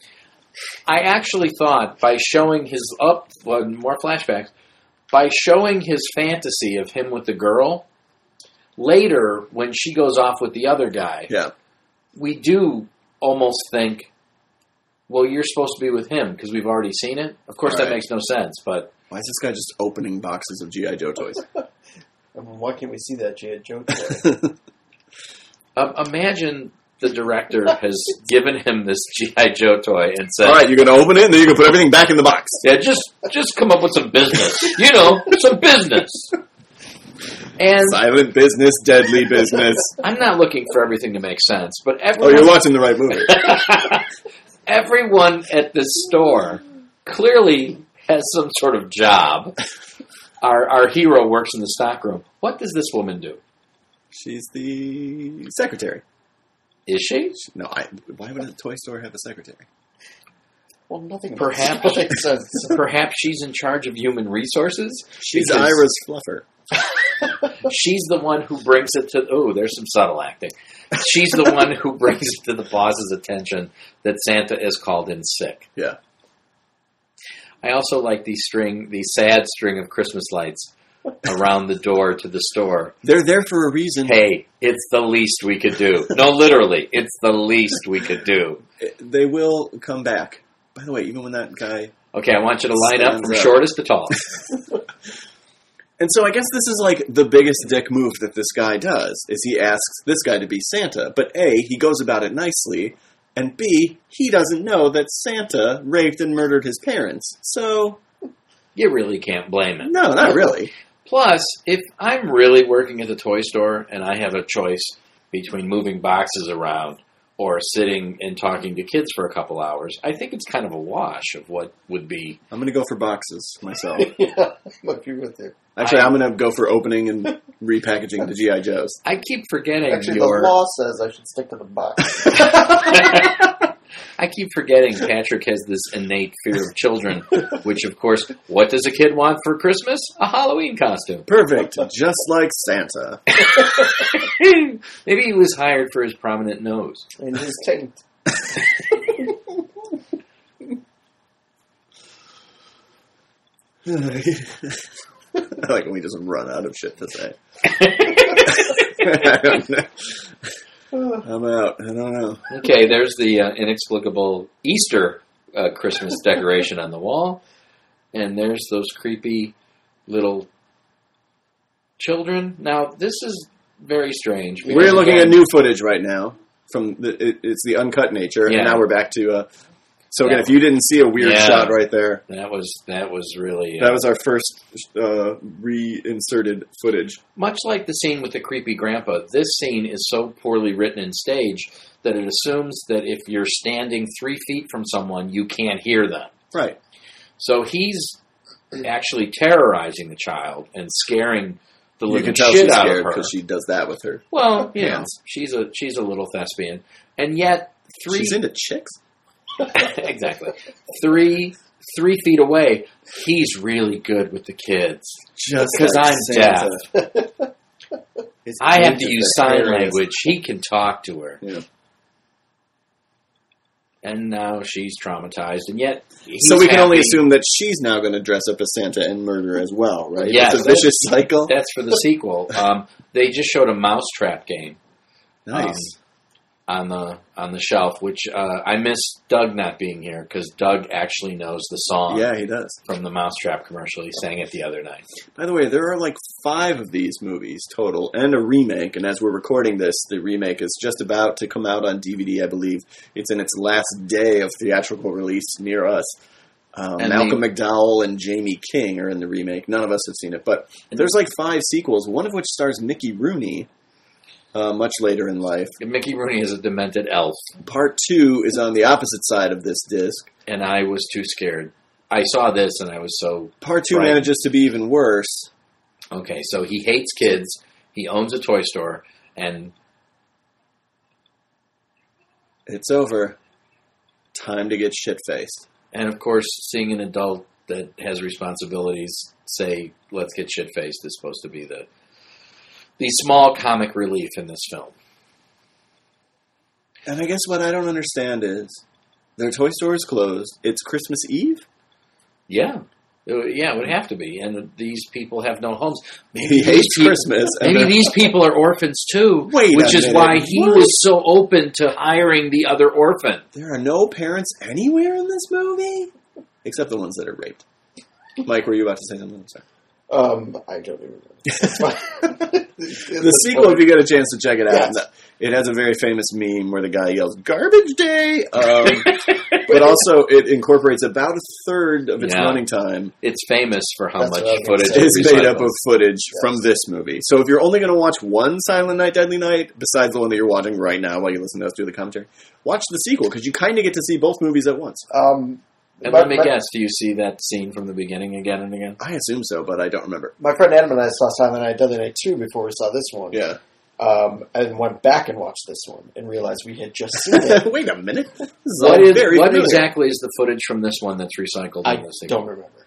Speaker 2: I actually thought by showing his up well, more flashbacks by showing his fantasy of him with the girl later when she goes off with the other guy
Speaker 1: Yeah.
Speaker 2: we do almost think well you're supposed to be with him because we've already seen it. Of course that
Speaker 1: Right.
Speaker 2: makes no sense, but
Speaker 1: Why is this guy just opening boxes of G I. Joe toys?
Speaker 3: I mean, why can't we see that G I. Joe toy?
Speaker 2: um, imagine the director has given him this G I. Joe toy and said
Speaker 1: All right, you're going to open it, and then you're going to put everything back in the box.
Speaker 2: yeah, just just come up with some business. You know, some business. And
Speaker 1: Silent business, deadly business.
Speaker 2: I'm not looking for everything to make sense, but
Speaker 1: Oh,
Speaker 2: everyone,
Speaker 1: you're watching the right movie.
Speaker 2: everyone at the store clearly has some sort of job. Our our hero works in the stockroom. What does this woman do?
Speaker 1: She's the secretary.
Speaker 2: Is she?
Speaker 1: No, I, why would a toy store have a secretary?
Speaker 3: Well, nothing
Speaker 2: Perhaps-
Speaker 3: makes sense.
Speaker 2: Perhaps she's in charge of human resources?
Speaker 1: She's
Speaker 2: Because
Speaker 1: Ira's fluffer.
Speaker 2: She's the one who brings it to... Oh, there's some subtle acting. She's the one who brings it to the boss's attention that Santa is called in sick.
Speaker 1: Yeah.
Speaker 2: I also like the string, the sad string of Christmas lights around the door to the store.
Speaker 1: They're there for a reason.
Speaker 2: Hey, it's the least we could do. No, literally, it's the least we could do.
Speaker 1: They will come back. By the way, even when that guy...
Speaker 2: Okay, I want you to line up
Speaker 1: Stands
Speaker 2: from
Speaker 1: up.
Speaker 2: shortest to tallest.
Speaker 1: And so I guess this is like the biggest dick move that this guy does, is he asks this guy to be Santa. But A, he goes about it nicely, and B, he doesn't know that Santa raped and murdered his parents. So,
Speaker 2: You really can't blame him.
Speaker 1: no, not really.
Speaker 2: Plus, if I'm really working at the toy store and I have a choice between moving boxes around or sitting and talking to kids for a couple hours, I think it's kind of a wash of what would be...
Speaker 1: I'm going to go for boxes myself.
Speaker 3: Yeah, I'm agree with you.
Speaker 1: Actually,
Speaker 2: I-
Speaker 1: I'm going to go for opening and repackaging the G I. Joes.
Speaker 2: I keep forgetting
Speaker 3: Actually,
Speaker 2: your...
Speaker 3: the law says I should stick to the box.
Speaker 2: I keep forgetting Patrick has this innate fear of children, which, of course, what does a kid want for Christmas? A Halloween costume.
Speaker 1: Perfect. Just like Santa.
Speaker 2: Maybe he was hired for his prominent nose.
Speaker 3: And his taint.
Speaker 1: I like when we just run out of shit to say. I don't know. I'm out. I don't know.
Speaker 2: Okay, there's the uh, inexplicable Easter a Christmas decoration on the wall, and there's those creepy little children. Now, this is very strange.
Speaker 1: We're looking again, at new footage right now. From the, it, it's the uncut nature,
Speaker 2: yeah.
Speaker 1: and now we're back to. Uh, so again, yeah. if you didn't see a weird yeah. shot right there,
Speaker 2: that was that was really
Speaker 1: uh, that was our first uh, reinserted footage.
Speaker 2: Much like the scene with the creepy grandpa, this scene is so poorly written and staged that it assumes that if you're standing three feet from someone, you can't hear them.
Speaker 1: Right.
Speaker 2: So he's actually terrorizing the child and scaring the
Speaker 1: you
Speaker 2: living
Speaker 1: can tell
Speaker 2: shit
Speaker 1: she's
Speaker 2: out
Speaker 1: scared
Speaker 2: of her
Speaker 1: because she does that with her.
Speaker 2: Well, you
Speaker 1: hands.
Speaker 2: know, she's a she's a little thespian, and yet three.
Speaker 1: She's into chicks.
Speaker 2: Exactly. Three three feet away, he's really good with the kids.
Speaker 1: Just
Speaker 2: because
Speaker 1: like
Speaker 2: I'm
Speaker 1: Santa.
Speaker 2: deaf. I have to use sign language. He can talk to her.
Speaker 1: Yeah.
Speaker 2: And now she's traumatized, and yet he's
Speaker 1: so we can
Speaker 2: happy.
Speaker 1: only assume that she's now going to dress up as Santa and murder as well, right?
Speaker 2: Yes,
Speaker 1: it's a vicious cycle.
Speaker 2: That's for the sequel. Um, they just showed a mousetrap game.
Speaker 1: Nice.
Speaker 2: Um, on the on the shelf, which uh, I miss Doug not being here because Doug actually knows the song.
Speaker 1: Yeah, he does.
Speaker 2: From the Mousetrap commercial. He sang it the other night.
Speaker 1: By the way, there are like five of these movies total and a remake. And as we're recording this, the remake is just about to come out on D V D, I believe. It's in its last day of theatrical release near us. Um, Malcolm the, McDowell and Jamie King are in the remake. None of us have seen it. But there's like five sequels, one of which stars Mickey Rooney. Uh, much later in life.
Speaker 2: Mickey Rooney is a demented elf.
Speaker 1: Part two is on the opposite side of this disc.
Speaker 2: And I was too scared. I saw this and I was so
Speaker 1: Part two
Speaker 2: frightened.
Speaker 1: manages to be even worse.
Speaker 2: Okay, so he hates kids. He owns a toy store. And
Speaker 1: it's over. Time to get shit-faced.
Speaker 2: And of course, seeing an adult that has responsibilities say, let's get shit-faced is supposed to be the the small comic relief in this film.
Speaker 1: And I guess what I don't understand is their toy store is closed. It's Christmas Eve?
Speaker 2: Yeah. It, yeah, it would have to be. And these people have no homes.
Speaker 1: Maybe he hates
Speaker 2: people,
Speaker 1: Christmas.
Speaker 2: Maybe these people are orphans too.
Speaker 1: Wait
Speaker 2: Which is
Speaker 1: minute.
Speaker 2: why he
Speaker 1: what?
Speaker 2: was so open to hiring the other orphan.
Speaker 1: There are no parents anywhere in this movie? Except the ones that are raped. Mike, were you about to say something? Sorry.
Speaker 3: Um, I don't even know.
Speaker 1: The sequel, if you get a chance to check it out,
Speaker 3: Yes.
Speaker 1: it has a very famous meme where the guy yells, "Garbage day!" Um, but also, it incorporates about a third of its
Speaker 2: Yeah.
Speaker 1: running time.
Speaker 2: It's famous for how
Speaker 3: That's
Speaker 2: much
Speaker 3: what I was gonna
Speaker 2: footage
Speaker 3: say.
Speaker 2: it
Speaker 1: Is made up
Speaker 2: recycles.
Speaker 1: of footage
Speaker 3: Yes.
Speaker 1: from this movie. So if you're only going to watch one Silent Night, Deadly Night, besides the one that you're watching right now while you listen to us do the commentary, watch the sequel, because you kind of get to see both movies at once.
Speaker 3: Um,
Speaker 2: And
Speaker 3: my,
Speaker 2: let me
Speaker 3: my,
Speaker 2: guess, do you see that scene from the beginning again and again?
Speaker 1: I assume so, but I don't remember.
Speaker 3: my friend Adam and I saw Silent Night, Deadly Night two before we saw this one.
Speaker 1: Yeah.
Speaker 3: Um, and went back and watched this one and realized we had just seen it.
Speaker 1: Wait a minute. This is
Speaker 2: What,
Speaker 1: all
Speaker 2: is,
Speaker 1: very
Speaker 2: what
Speaker 1: familiar.
Speaker 2: exactly is the footage from this one that's recycled
Speaker 3: I
Speaker 2: in the sequel?
Speaker 3: don't remember.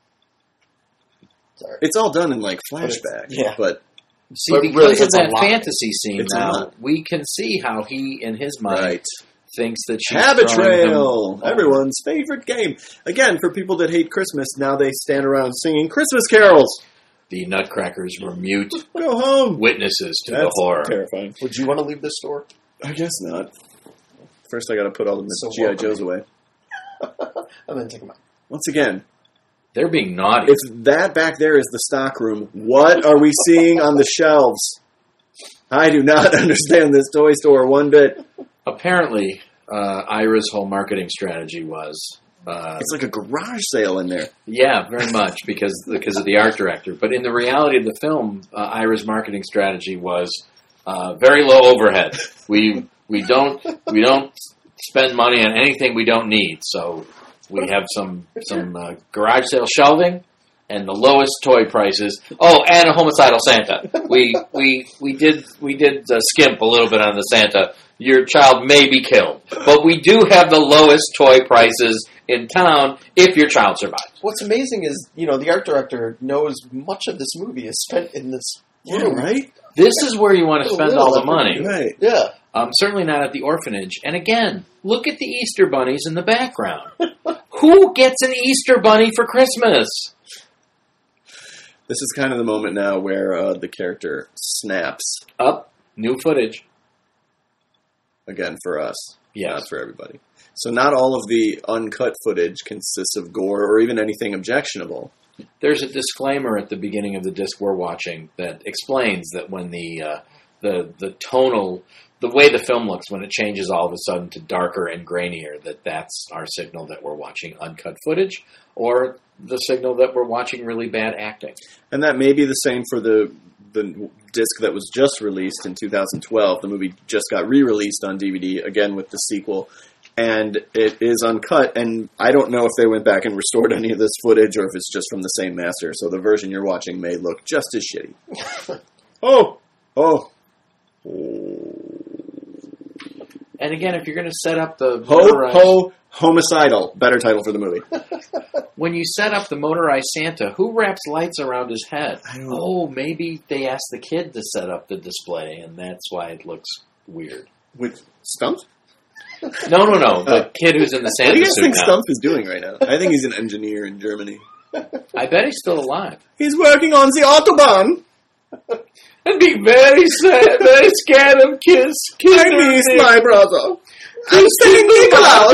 Speaker 3: Sorry.
Speaker 1: It's all done in like
Speaker 3: But it's-
Speaker 1: flashback.
Speaker 3: yeah.
Speaker 1: But
Speaker 2: See,
Speaker 3: But
Speaker 2: because
Speaker 3: really,
Speaker 2: of
Speaker 3: it's a
Speaker 2: that
Speaker 3: lot.
Speaker 2: fantasy scene
Speaker 1: It's a
Speaker 2: now,
Speaker 1: lot.
Speaker 2: we can see how he, in his mind,
Speaker 1: right.
Speaker 2: thinks that she's
Speaker 1: Habit
Speaker 2: throwing him-
Speaker 1: Trail, everyone's favorite game. Again, for people that hate Christmas, now they stand around singing Christmas carols.
Speaker 2: The Nutcrackers were mute
Speaker 1: Go home.
Speaker 2: witnesses to
Speaker 1: That's
Speaker 2: the horror.
Speaker 1: terrifying.
Speaker 3: Would you want to leave this store?
Speaker 1: I guess not. First, I got to put all the
Speaker 3: So
Speaker 1: G I
Speaker 3: welcome.
Speaker 1: Joes away.
Speaker 3: And then take them out.
Speaker 1: Once again,
Speaker 2: They're being naughty.
Speaker 1: if that back there is the stock room, what are we seeing on the shelves? I do not understand this toy store one bit.
Speaker 2: Apparently, uh, Ira's whole marketing strategy was... Uh,
Speaker 1: It's like a garage sale in there.
Speaker 2: yeah, very much, because because of the art director. But in the reality of the film, uh, Ira's marketing strategy was uh, very low overhead. We we don't we don't spend money on anything we don't need. So we have some some uh, garage sale shelving and the lowest toy prices. Oh, and a homicidal Santa. We we we did we did uh, skimp a little bit on the Santa. Your child may be killed, but we do have the lowest toy prices in town if your child survives.
Speaker 3: What's amazing is, you know, the art director knows much of this movie is spent in this room.
Speaker 1: right?
Speaker 2: This is where you want to spend all the money.
Speaker 1: Right.
Speaker 3: Yeah.
Speaker 2: Um, certainly not at the orphanage. And again, look at the Easter bunnies in the background. Who gets an Easter bunny for Christmas?
Speaker 1: This is kind of the moment now where uh, the character snaps.
Speaker 2: Up, new footage.
Speaker 1: Again, for us.
Speaker 2: Yes.
Speaker 1: Not for everybody. So not all of the uncut footage consists of gore or even anything objectionable.
Speaker 2: There's a disclaimer at the beginning of the disc we're watching that explains that when the uh, the the tonal, the way the film looks when it changes all of a sudden to darker and grainier, that that's our signal that we're watching uncut footage, or the signal that we're watching really bad acting.
Speaker 1: And that may be the same for the the disc that was just released in two thousand twelve. The movie just got re-released on D V D, again with the sequel. And it is uncut, and I don't know if they went back and restored any of this footage or if it's just from the same master. So the version you're watching may look just as shitty. oh! Oh!
Speaker 2: And again, if you're going to set up the
Speaker 1: Ho,
Speaker 2: motorized,
Speaker 1: ho, homicidal. Better title for the movie.
Speaker 2: when you set up the motorized Santa, who wraps lights around his head?
Speaker 1: I don't
Speaker 2: Oh, maybe they asked the kid to set up the display, and that's why it looks weird.
Speaker 1: With Stump?
Speaker 2: No, no, no. The kid who's in the
Speaker 1: What do
Speaker 2: Santa
Speaker 1: you guys
Speaker 2: suit
Speaker 1: think
Speaker 2: now.
Speaker 1: Stump is doing right now? I think he's an engineer in Germany.
Speaker 2: I bet he's still alive.
Speaker 1: He's working on the Autobahn.
Speaker 2: I'd be very sad, very scared of kids. kids
Speaker 1: I miss
Speaker 2: doing
Speaker 1: my brother. I'm Saint Nicholas.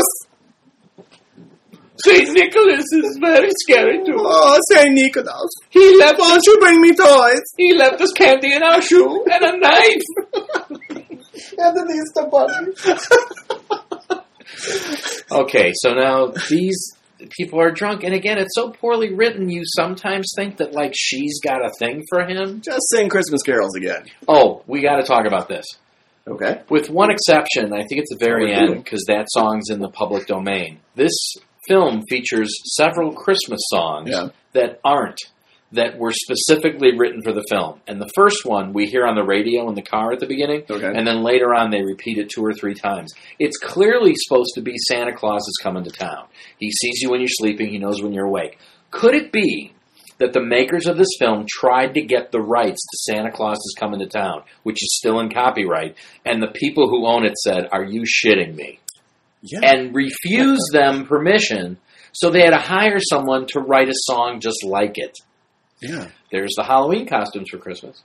Speaker 2: Saint Nicholas is very scary too.
Speaker 1: Oh, Saint Nicholas.
Speaker 2: He left
Speaker 1: Won't
Speaker 2: us.
Speaker 1: you bring me toys?
Speaker 2: He left us candy in our shoe and a knife.
Speaker 3: And the Easter Bunny.
Speaker 2: Okay, so now these people are drunk, and again, it's so poorly written. You sometimes think that like she's got a thing for him.
Speaker 1: Just sing Christmas carols again.
Speaker 2: Oh, we got to talk about this.
Speaker 1: Okay.
Speaker 2: With one exception, I think it's the very
Speaker 1: What we're doing.
Speaker 2: end because that song's in the public domain. This film features several Christmas songs
Speaker 1: Yeah.
Speaker 2: that aren't, that were specifically written for the film. And the first one we hear on the radio in the car at the beginning,
Speaker 1: Okay.
Speaker 2: and then later on they repeat it two or three times. It's clearly supposed to be Santa Claus is coming to town. He sees you when you're sleeping, he knows when you're awake. Could it be that the makers of this film tried to get the rights to Santa Claus is coming to town, which is still in copyright, and the people who own it said, "Are you shitting me?"
Speaker 1: Yeah.
Speaker 2: and refused them permission, so they had to hire someone to write a song just like it.
Speaker 1: yeah.
Speaker 2: There's the Halloween costumes for Christmas.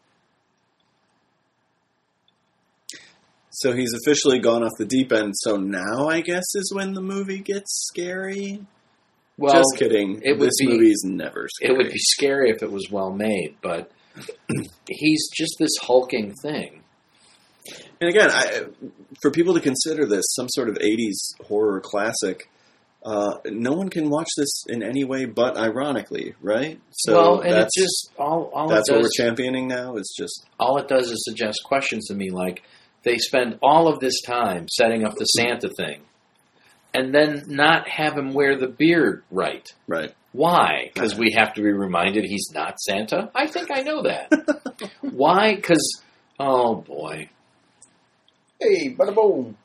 Speaker 1: So he's officially gone off the deep end. So now, I guess, is when the movie gets scary.
Speaker 2: Well,
Speaker 1: Just kidding.
Speaker 2: it would
Speaker 1: this
Speaker 2: be-
Speaker 1: movie's never scary.
Speaker 2: it would be scary if it was well made, but he's just this hulking thing.
Speaker 1: And again, I, for people to consider this some sort of eighties horror classic, uh, no one can watch this in any way but ironically, right? So
Speaker 2: well, and it
Speaker 1: that's,
Speaker 2: just all all
Speaker 1: that's
Speaker 2: it
Speaker 1: what
Speaker 2: does,
Speaker 1: we're championing now. Is just
Speaker 2: all it does is suggest questions to me, like they spend all of this time setting up the Santa thing, and then not have him wear the beard right.
Speaker 1: right.
Speaker 2: Why? Because we have to be reminded he's not Santa? I think I know that. Why? Because, oh boy.
Speaker 3: Hey, bada boom.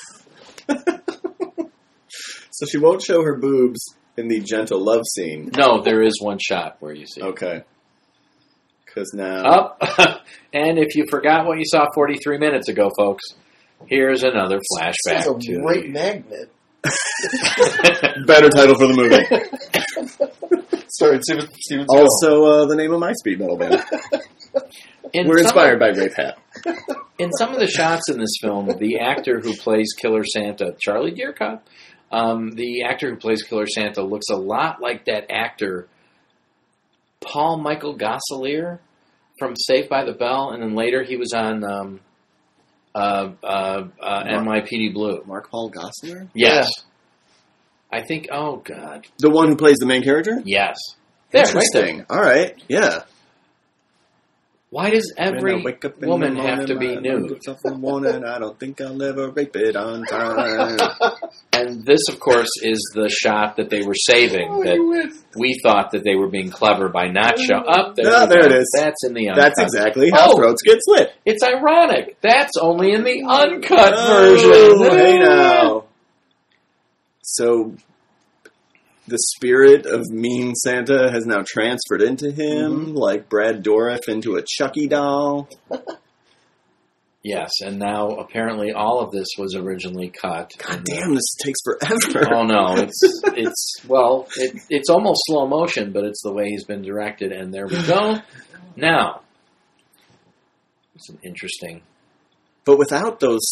Speaker 1: So she won't show her boobs in the gentle love scene.
Speaker 2: No, there is one shot where you see.
Speaker 1: Okay. Because now
Speaker 2: Up. And if you forgot what you saw forty-three minutes ago, folks, here's another flashback
Speaker 3: This is a
Speaker 2: to
Speaker 3: great
Speaker 2: the...
Speaker 3: magnet.
Speaker 1: better title for the movie.
Speaker 3: Sorry, Steven, Steven Seagal.
Speaker 1: Also, uh, the name of my speed metal band.
Speaker 2: In
Speaker 1: We're
Speaker 2: some
Speaker 1: inspired
Speaker 2: of-
Speaker 1: by Rape Hat.
Speaker 2: In some of the shots in this film, the actor who plays Killer Santa, Charlie Deercott, um, the actor who plays Killer Santa looks a lot like that actor, Paul Michael Gosselaar, from Saved by the Bell, and then later he was on um, uh, uh, uh, N Y P D Blue.
Speaker 1: Mark Paul Gosselaar?
Speaker 2: Yes. I think, oh, God.
Speaker 1: The one who plays the main character?
Speaker 2: Yes. There, right there.
Speaker 1: Interesting. All right. Yeah.
Speaker 2: Why does
Speaker 1: When
Speaker 2: every
Speaker 1: I wake up in
Speaker 2: woman
Speaker 1: the
Speaker 2: have to be
Speaker 1: morning, my
Speaker 2: nude?
Speaker 1: mind gets up in the morning, I don't think I'll ever rape it on time.
Speaker 2: And this, of course, is the shot that they were saving.
Speaker 3: Oh,
Speaker 2: that
Speaker 3: you win.
Speaker 2: we thought that they were being clever by not showing up. There,
Speaker 1: Ah,
Speaker 2: we
Speaker 1: there
Speaker 2: go.
Speaker 1: it is.
Speaker 2: That's in the uncut.
Speaker 1: That's exactly how
Speaker 2: Oh.
Speaker 1: throats get slit.
Speaker 2: It's ironic. That's only in the uncut
Speaker 1: Oh,
Speaker 2: version.
Speaker 1: hey now. So, the spirit of mean Santa has now transferred into him, like Brad Dourif into a Chucky doll.
Speaker 2: Yes, and now apparently all of this was originally cut.
Speaker 1: God
Speaker 2: And,
Speaker 1: damn, this takes forever.
Speaker 2: Oh no, it's it's well, it, it's almost slow motion, but it's the way he's been directed. And there we go. Now, it's an interesting.
Speaker 1: But without those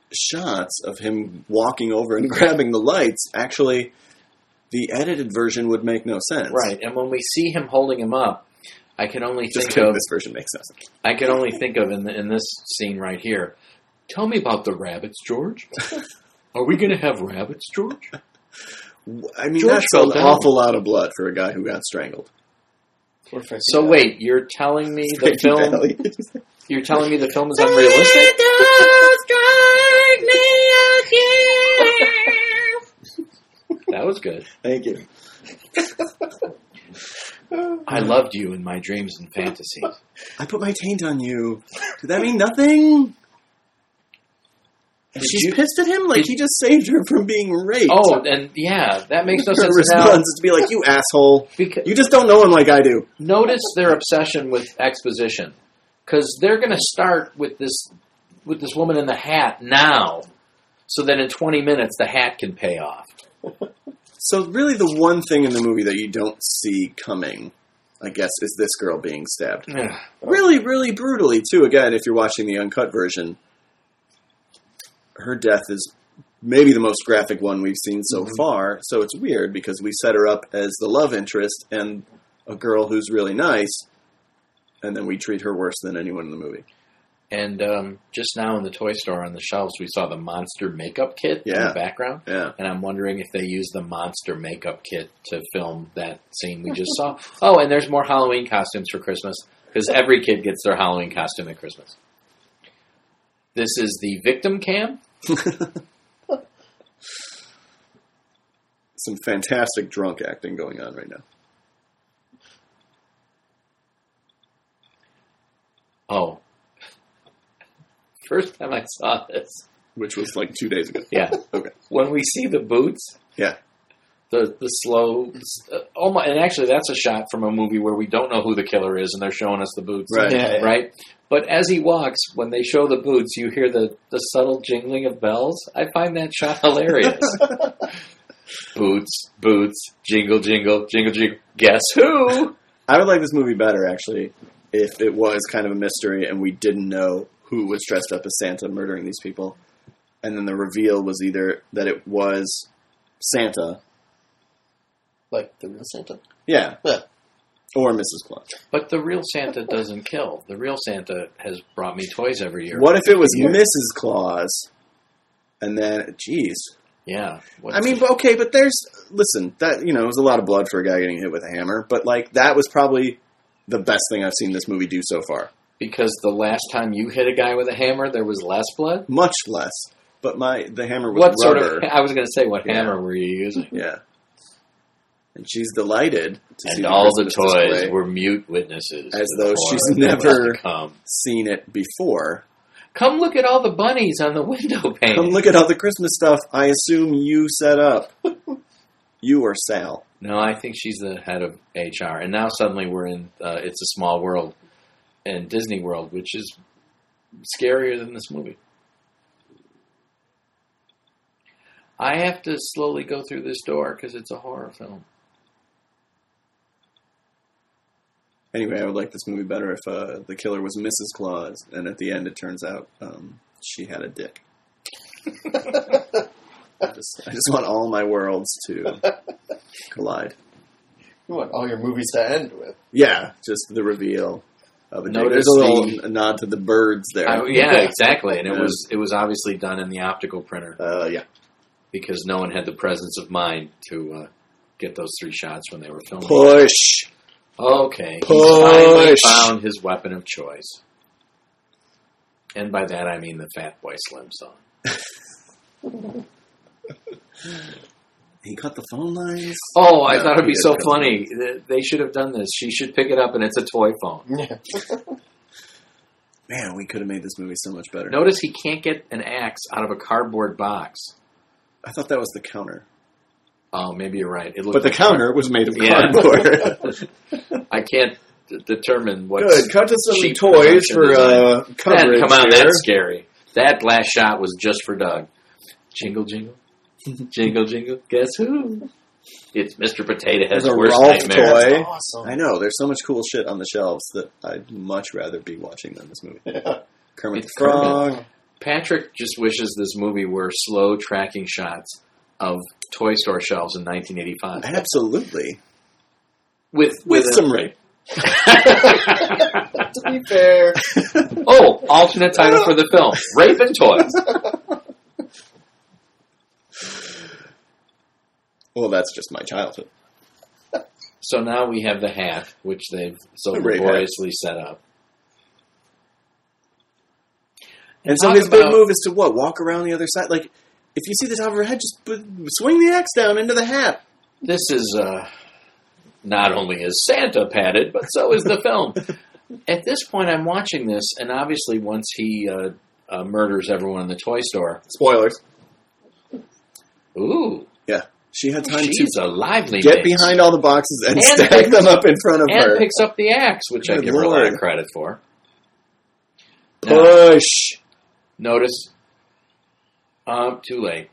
Speaker 1: shots of him walking over and grabbing the lights, actually, the edited version would make no sense.
Speaker 2: Right, and when we see him holding him up, I can only
Speaker 1: Just
Speaker 2: think
Speaker 1: kidding,
Speaker 2: of
Speaker 1: this version makes no sense.
Speaker 2: I can only think of in the, in this scene right here. Tell me about the rabbits, George. Are we going to have rabbits, George?
Speaker 1: I mean,
Speaker 2: George
Speaker 1: that's
Speaker 2: fell
Speaker 1: an
Speaker 2: down.
Speaker 1: awful lot of blood for a guy who got strangled.
Speaker 2: So wait, you're telling me the
Speaker 1: Frankie
Speaker 2: film?
Speaker 1: Valli.
Speaker 2: You're telling me the film is unrealistic? That was good.
Speaker 1: Thank you.
Speaker 2: I loved you in my dreams and fantasies.
Speaker 1: I put my taint on you. Did that mean nothing? And
Speaker 2: Did
Speaker 1: she's
Speaker 2: you-
Speaker 1: pissed at him? Like, he just saved her from being raped.
Speaker 2: Oh, and yeah, that makes no
Speaker 1: Her
Speaker 2: sense
Speaker 1: response
Speaker 2: now.
Speaker 1: is to be like, you asshole.
Speaker 2: Because
Speaker 1: You just don't know him like I do.
Speaker 2: notice their obsession with exposition, because they're going to start with this with this woman in the hat now, so that in twenty minutes the hat can pay off.
Speaker 1: So really the one thing in the movie that you don't see coming, I guess, is this girl being stabbed. Really, really brutally, too. Again, if you're watching the uncut version, her death is maybe the most graphic one we've seen so
Speaker 3: Mhm.
Speaker 1: far. So it's weird because we set her up as the love interest and a girl who's really nice, and then we treat her worse than anyone in the movie.
Speaker 2: And um, just now in the toy store on the shelves, we saw the monster makeup kit in
Speaker 1: Yeah.
Speaker 2: the background.
Speaker 1: Yeah.
Speaker 2: And I'm wondering if they used the monster makeup kit to film that scene we just saw. Oh, and there's more Halloween costumes for Christmas, because every kid gets their Halloween costume at Christmas. This is the victim cam.
Speaker 1: Some fantastic drunk acting going on right now.
Speaker 2: Oh. First time I saw this.
Speaker 1: Which was like two days ago.
Speaker 2: Yeah.
Speaker 1: Okay.
Speaker 2: When we see the boots.
Speaker 1: Yeah.
Speaker 2: The the slow, uh, oh my, and actually that's a shot from a movie where we don't know who the killer is, and they're showing us the boots,
Speaker 1: Right.
Speaker 3: Yeah, yeah.
Speaker 2: right? But as he walks, when they show the boots, you hear the, the subtle jingling of bells. I find that shot hilarious. Boots, boots, jingle, jingle, jingle, jingle. Guess who?
Speaker 1: I would like this movie better, actually, if it was kind of a mystery and we didn't know who was dressed up as Santa murdering these people. And then the reveal was either that it was Santa,
Speaker 3: Like the real Santa.
Speaker 1: yeah,
Speaker 3: Yeah.
Speaker 1: or Missus Claus.
Speaker 2: But the real Santa doesn't kill. The real Santa has brought me toys every year.
Speaker 1: What if it was
Speaker 3: Yeah.
Speaker 1: Missus Claus? And then, geez.
Speaker 2: Yeah. What's
Speaker 1: I mean, but okay, but there's, listen, that, you know, it was a lot of blood for a guy getting hit with a hammer, but, like, that was probably the best thing I've seen this movie do so far.
Speaker 2: because the last time you hit a guy with a hammer, there was less blood?
Speaker 1: Much less. But my, the hammer was
Speaker 2: What
Speaker 1: rubber.
Speaker 2: sort of, I was going to say, what
Speaker 1: Yeah.
Speaker 2: hammer were you using?
Speaker 1: Yeah. And she's delighted to see
Speaker 2: And all the
Speaker 1: Christmas
Speaker 2: toys
Speaker 1: display,
Speaker 2: were mute witnesses.
Speaker 1: as
Speaker 2: to the
Speaker 1: though
Speaker 2: horror
Speaker 1: she's
Speaker 2: that was
Speaker 1: never
Speaker 2: to come.
Speaker 1: seen it before.
Speaker 2: Come look at all the bunnies on the window pane.
Speaker 1: Come look at all the Christmas stuff I assume you set up. You or Sal.
Speaker 2: No, I think she's the head of H R. And now suddenly we're in uh, It's a Small World and Disney World, which is scarier than this movie. I have to slowly go through this door because it's a horror film.
Speaker 1: Anyway, I would like this movie better if uh, the killer was Missus Claus, and at the end it turns out um, she had a dick. I just, I just want all my worlds to collide.
Speaker 3: You want all your movies to end with.
Speaker 1: Yeah, just the reveal of a dick.
Speaker 2: Notice
Speaker 1: There's a little
Speaker 2: the-
Speaker 1: nod to the birds there.
Speaker 2: I, yeah, exactly. And it
Speaker 1: Yeah.
Speaker 2: was it was obviously done in the optical printer
Speaker 1: Uh, yeah.
Speaker 2: because no one had the presence of mind to uh, get those three shots when they were filming.
Speaker 1: Push.
Speaker 2: Okay, he
Speaker 1: Push.
Speaker 2: finally found his weapon of choice. And by that I mean the Fat Boy Slim song.
Speaker 1: He cut the phone lines.
Speaker 2: Oh, I
Speaker 1: No,
Speaker 2: thought it'd
Speaker 1: he
Speaker 2: be
Speaker 1: did
Speaker 2: so
Speaker 1: cut the
Speaker 2: funny. Th- They should have done this. She should pick it up and it's a toy phone.
Speaker 3: Yeah.
Speaker 1: Man, we could have made this movie so much better.
Speaker 2: Notice he can't get an axe out of a cardboard box.
Speaker 1: I thought that was the counter.
Speaker 2: Oh, maybe you're right. It
Speaker 1: But
Speaker 2: looked
Speaker 1: the
Speaker 2: like
Speaker 1: counter was made of
Speaker 2: Yeah.
Speaker 1: cardboard.
Speaker 2: I can't d- determine what's
Speaker 1: Good. Cut to some
Speaker 2: cheap
Speaker 1: toys
Speaker 2: production
Speaker 1: for uh,
Speaker 2: design.
Speaker 1: coverage.
Speaker 2: Come on,
Speaker 1: here.
Speaker 2: that's scary. That last shot was just for Doug. Jingle, jingle. Jingle, jingle. Guess who? It's Mister Potato Head's
Speaker 1: There's a
Speaker 2: worst
Speaker 1: Ralph
Speaker 2: nightmare.
Speaker 1: toy.
Speaker 3: That's awesome.
Speaker 1: I know. There's so much cool shit on the shelves that I'd much rather be watching than this movie.
Speaker 3: Yeah.
Speaker 1: Kermit
Speaker 2: It's
Speaker 1: the Frog.
Speaker 2: Patrick just wishes this movie were slow tracking shots of toy store shelves in nineteen eighty-five.
Speaker 1: Absolutely.
Speaker 2: With,
Speaker 1: With
Speaker 2: with
Speaker 1: some
Speaker 2: a,
Speaker 1: rape.
Speaker 3: To be fair.
Speaker 2: Oh, alternate title for the film. Rape and Toys.
Speaker 1: Well, that's just my childhood.
Speaker 2: So now we have the hat, which they've so
Speaker 1: The rape
Speaker 2: laboriously set up.
Speaker 1: And so
Speaker 2: talk
Speaker 1: his big
Speaker 2: about-
Speaker 1: move is to what? Walk around the other side? Like, if you see the top of her head, just put, swing the axe down into the hat.
Speaker 2: This is uh, not only is Santa padded, but so is the film. At this point, I'm watching this, and obviously once he uh, uh, murders everyone in the toy store...
Speaker 1: Spoilers.
Speaker 2: Ooh.
Speaker 1: Yeah. She had time
Speaker 2: She's
Speaker 1: to
Speaker 2: a lively
Speaker 1: get
Speaker 2: minx.
Speaker 1: behind all the boxes and,
Speaker 2: And
Speaker 1: stack
Speaker 2: picks
Speaker 1: them
Speaker 2: up-
Speaker 1: up in front of
Speaker 2: And
Speaker 1: her.
Speaker 2: picks up the axe, which I
Speaker 1: Good
Speaker 2: give her a lot
Speaker 1: Lord.
Speaker 2: of credit for. Now,
Speaker 1: Push.
Speaker 2: notice... Uh, too late.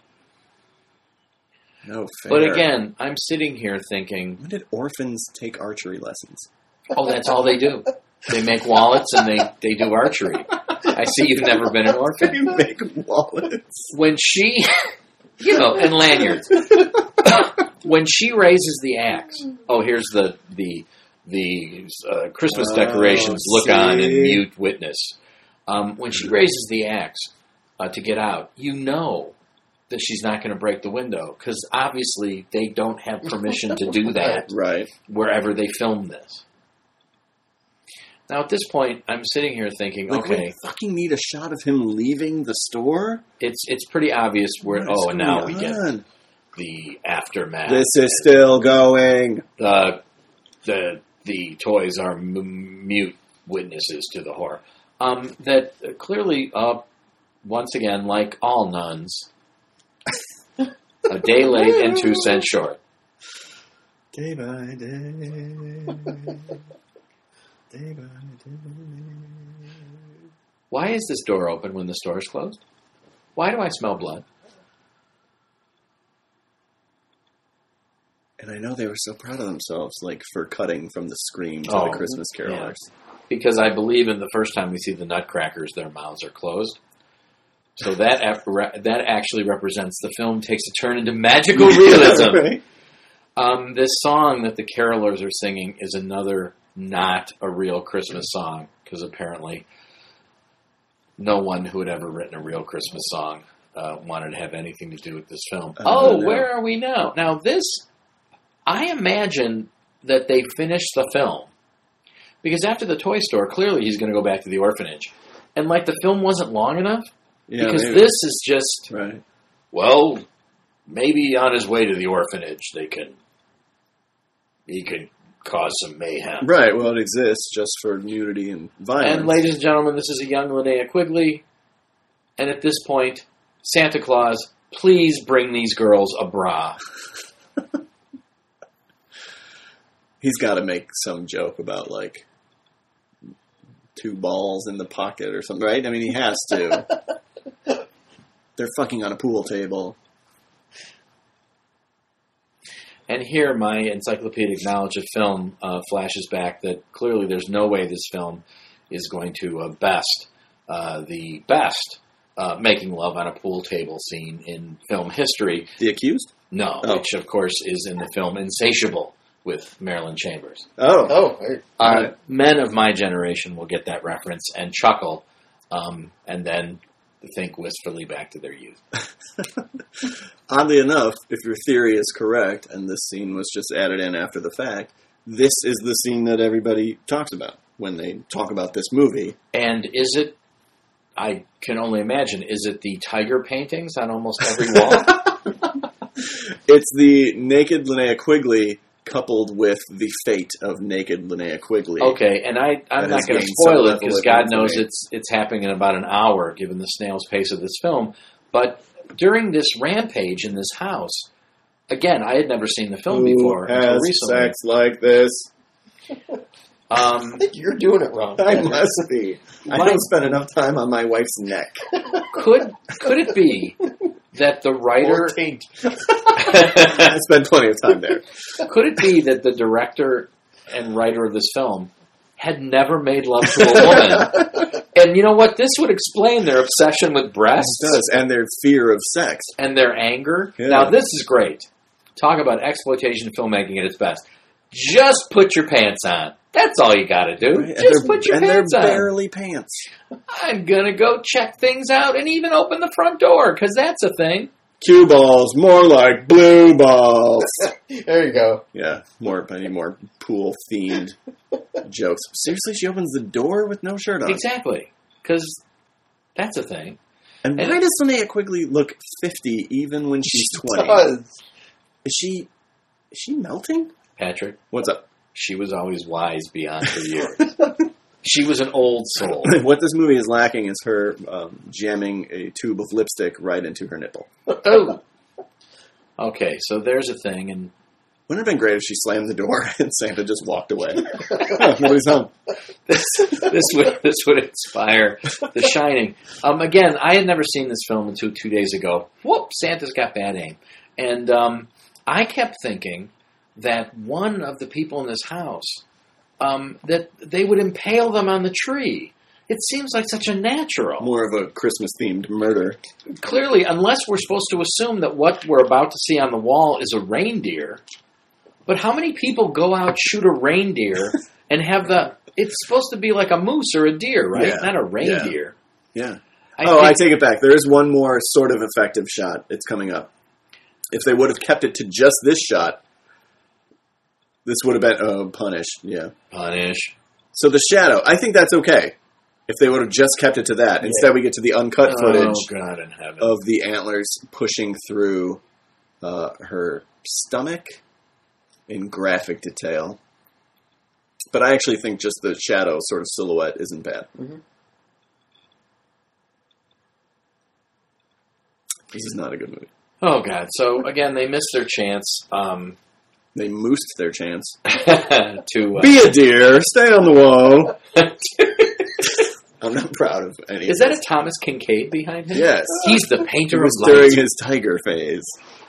Speaker 1: No fair.
Speaker 2: But again, I'm sitting here thinking,
Speaker 1: When did orphans take archery lessons?
Speaker 2: oh, that's all they do. They make wallets and they, they do archery. I see you've never been an orphan.
Speaker 1: You make wallets.
Speaker 2: When she, you know, and lanyards. When she raises the axe, oh, here's the the the uh, Christmas
Speaker 1: Oh,
Speaker 2: decorations look on and
Speaker 1: see?
Speaker 2: mute witness. Um, when she raises the axe uh, to get out, you know that she's not going to break the window because obviously they don't have permission to do that
Speaker 1: Right.
Speaker 2: wherever they film this. Now, at this point, I'm sitting here thinking,
Speaker 1: Like,
Speaker 2: okay,
Speaker 1: we fucking need a shot of him leaving the store?
Speaker 2: it's it's pretty obvious where.
Speaker 1: What is
Speaker 2: Oh, and now
Speaker 1: going
Speaker 2: we get
Speaker 1: on?
Speaker 2: the aftermath.
Speaker 1: This is still going.
Speaker 2: uh, the the toys are m- mute witnesses to the horror. Um, that uh, clearly, uh, once again, like all nuns, a day late and two cents short.
Speaker 1: Day by day. Day by day.
Speaker 2: Why is this door open when the store is closed? Why do I smell blood?
Speaker 1: And I know they were so proud of themselves, like, for cutting from the Scream to
Speaker 2: Oh,
Speaker 1: the Christmas Carolers.
Speaker 2: Because I believe in the first time we see the Nutcrackers, their mouths are closed. So that ap- that actually represents the film takes a turn into magical realism.
Speaker 1: Right?
Speaker 2: Um, this song that the carolers are singing is another not a real Christmas song, because apparently no one who had ever written a real Christmas song uh, wanted to have anything to do with this film.
Speaker 1: Uh,
Speaker 2: oh,
Speaker 1: no.
Speaker 2: where are we now? Now this, I imagine that they finished the film, because after the toy store, clearly he's going to go back to the orphanage. And like the film wasn't long enough,
Speaker 1: Yeah,
Speaker 2: because
Speaker 1: maybe.
Speaker 2: this is just,
Speaker 1: Right.
Speaker 2: well, maybe on his way to the orphanage, they can, he could cause some mayhem.
Speaker 1: Right, well, it exists just for nudity and violence.
Speaker 2: And ladies and gentlemen, this is a young Linnea Quigley. And at this point, Santa Claus, please bring these girls a bra.
Speaker 1: He's got to make some joke about, like, two balls in the pocket or something, right? I mean, he has to. They're fucking on a pool table.
Speaker 2: And here, my encyclopedic knowledge of film uh, flashes back that clearly there's no way this film is going to uh, best uh, the best uh, making love on a pool table scene in film history.
Speaker 1: The Accused?
Speaker 2: No,
Speaker 1: Oh.
Speaker 2: which of course is in the film Insatiable with Marilyn Chambers.
Speaker 1: Oh.
Speaker 3: Oh, right.
Speaker 2: Uh,
Speaker 1: Right.
Speaker 2: Men of my generation will get that reference and chuckle, um, and then think wistfully back to their youth.
Speaker 1: Oddly enough, if your theory is correct, and this scene was just added in after the fact, this is the scene that everybody talks about when they talk about this movie.
Speaker 2: And is it, I can only imagine, is it the tiger paintings on almost every wall?
Speaker 1: It's the naked Linnea Quigley coupled with the fate of naked Linnea Quigley.
Speaker 2: Okay, and I, I'm
Speaker 1: That
Speaker 2: not
Speaker 1: has
Speaker 2: going to
Speaker 1: gained
Speaker 2: spoil
Speaker 1: some
Speaker 2: it
Speaker 1: level
Speaker 2: because
Speaker 1: of
Speaker 2: God knows
Speaker 1: infamy.
Speaker 2: it's it's happening in about an hour, given the snail's pace of this film. But during this rampage in this house, again, I had never seen the film
Speaker 1: Who
Speaker 2: before until
Speaker 1: has
Speaker 2: recently.
Speaker 1: sex like this?
Speaker 2: Um,
Speaker 3: I think you're doing it wrong.
Speaker 1: I must be. I
Speaker 2: My-
Speaker 1: don't spend enough time on my wife's neck.
Speaker 2: could could it be that the
Speaker 3: Or
Speaker 2: writer
Speaker 3: taint.
Speaker 1: I spend plenty of time there.
Speaker 2: could it be that the director and writer of this film had never made love to a woman And you know what? This would explain their obsession with breasts.
Speaker 1: It does, and their fear of sex.
Speaker 2: And their anger.
Speaker 1: Yeah.
Speaker 2: Now, this is great. Talk about exploitation filmmaking at its best. Just put your pants on. That's all you got to do.
Speaker 1: Right?
Speaker 2: Just put your
Speaker 1: and
Speaker 2: pants
Speaker 1: they're
Speaker 2: on.
Speaker 1: barely pants.
Speaker 2: I'm going to go check things out and even open the front door, because that's a thing.
Speaker 1: Cue balls, more like blue balls.
Speaker 3: There you go.
Speaker 1: Yeah, more, I need more pool-themed jokes. Seriously, she opens the door with no shirt on.
Speaker 2: Exactly. Because that's a thing.
Speaker 1: And
Speaker 2: And
Speaker 1: why
Speaker 2: it-
Speaker 1: does Linnea Quigley look fifty even when she's twenty?
Speaker 3: Does.
Speaker 1: Is she, is she melting?
Speaker 2: Patrick,
Speaker 1: What's up?
Speaker 2: she was always wise beyond her years. She was an old soul.
Speaker 1: What this movie is lacking is her um, jamming a tube of lipstick right into her nipple.
Speaker 2: Oh. Okay, so there's a thing, and
Speaker 1: Wouldn't it have been great if she slammed the door and Santa just walked away? Oh, nobody's home.
Speaker 2: this this would this would inspire The Shining. Um, again, I had never seen this film until two days ago. Whoop! Santa's got bad aim, and um, I kept thinking that one of the people in this house um, that they would impale them on the tree. It seems like such a natural.
Speaker 1: More of a Christmas-themed murder.
Speaker 2: Clearly, unless we're supposed to assume that what we're about to see on the wall is a reindeer. But how many people go out, shoot a reindeer, and have the... It's supposed to be like a moose or a deer, right?
Speaker 1: Yeah.
Speaker 2: Not a reindeer.
Speaker 1: Yeah.
Speaker 2: I
Speaker 1: oh,
Speaker 2: think-
Speaker 1: I take it back. There is one more sort of effective shot. It's coming up. If they would have kept it to just this shot, this would have been... Oh, punish. Yeah.
Speaker 2: Punish.
Speaker 1: So the shadow, I think that's okay. If they would have just kept it to that. Instead, we get to the uncut footage
Speaker 2: Oh, God in heaven.
Speaker 1: of the antlers pushing through uh, her stomach in graphic detail. But I actually think just the shadow sort of silhouette isn't bad.
Speaker 3: Mm-hmm.
Speaker 1: This is not a good movie.
Speaker 2: Oh, God. So, again, they missed their chance um,
Speaker 1: They moosed their chance.
Speaker 2: to... Uh,
Speaker 1: Be a deer, stay on the wall. I'm not proud of any
Speaker 2: Is
Speaker 1: of
Speaker 2: that a
Speaker 1: this.
Speaker 2: Thomas Kincaid behind him?
Speaker 1: Yes.
Speaker 2: He's the
Speaker 1: He
Speaker 2: painter of
Speaker 1: was during
Speaker 2: lights.
Speaker 1: his tiger phase.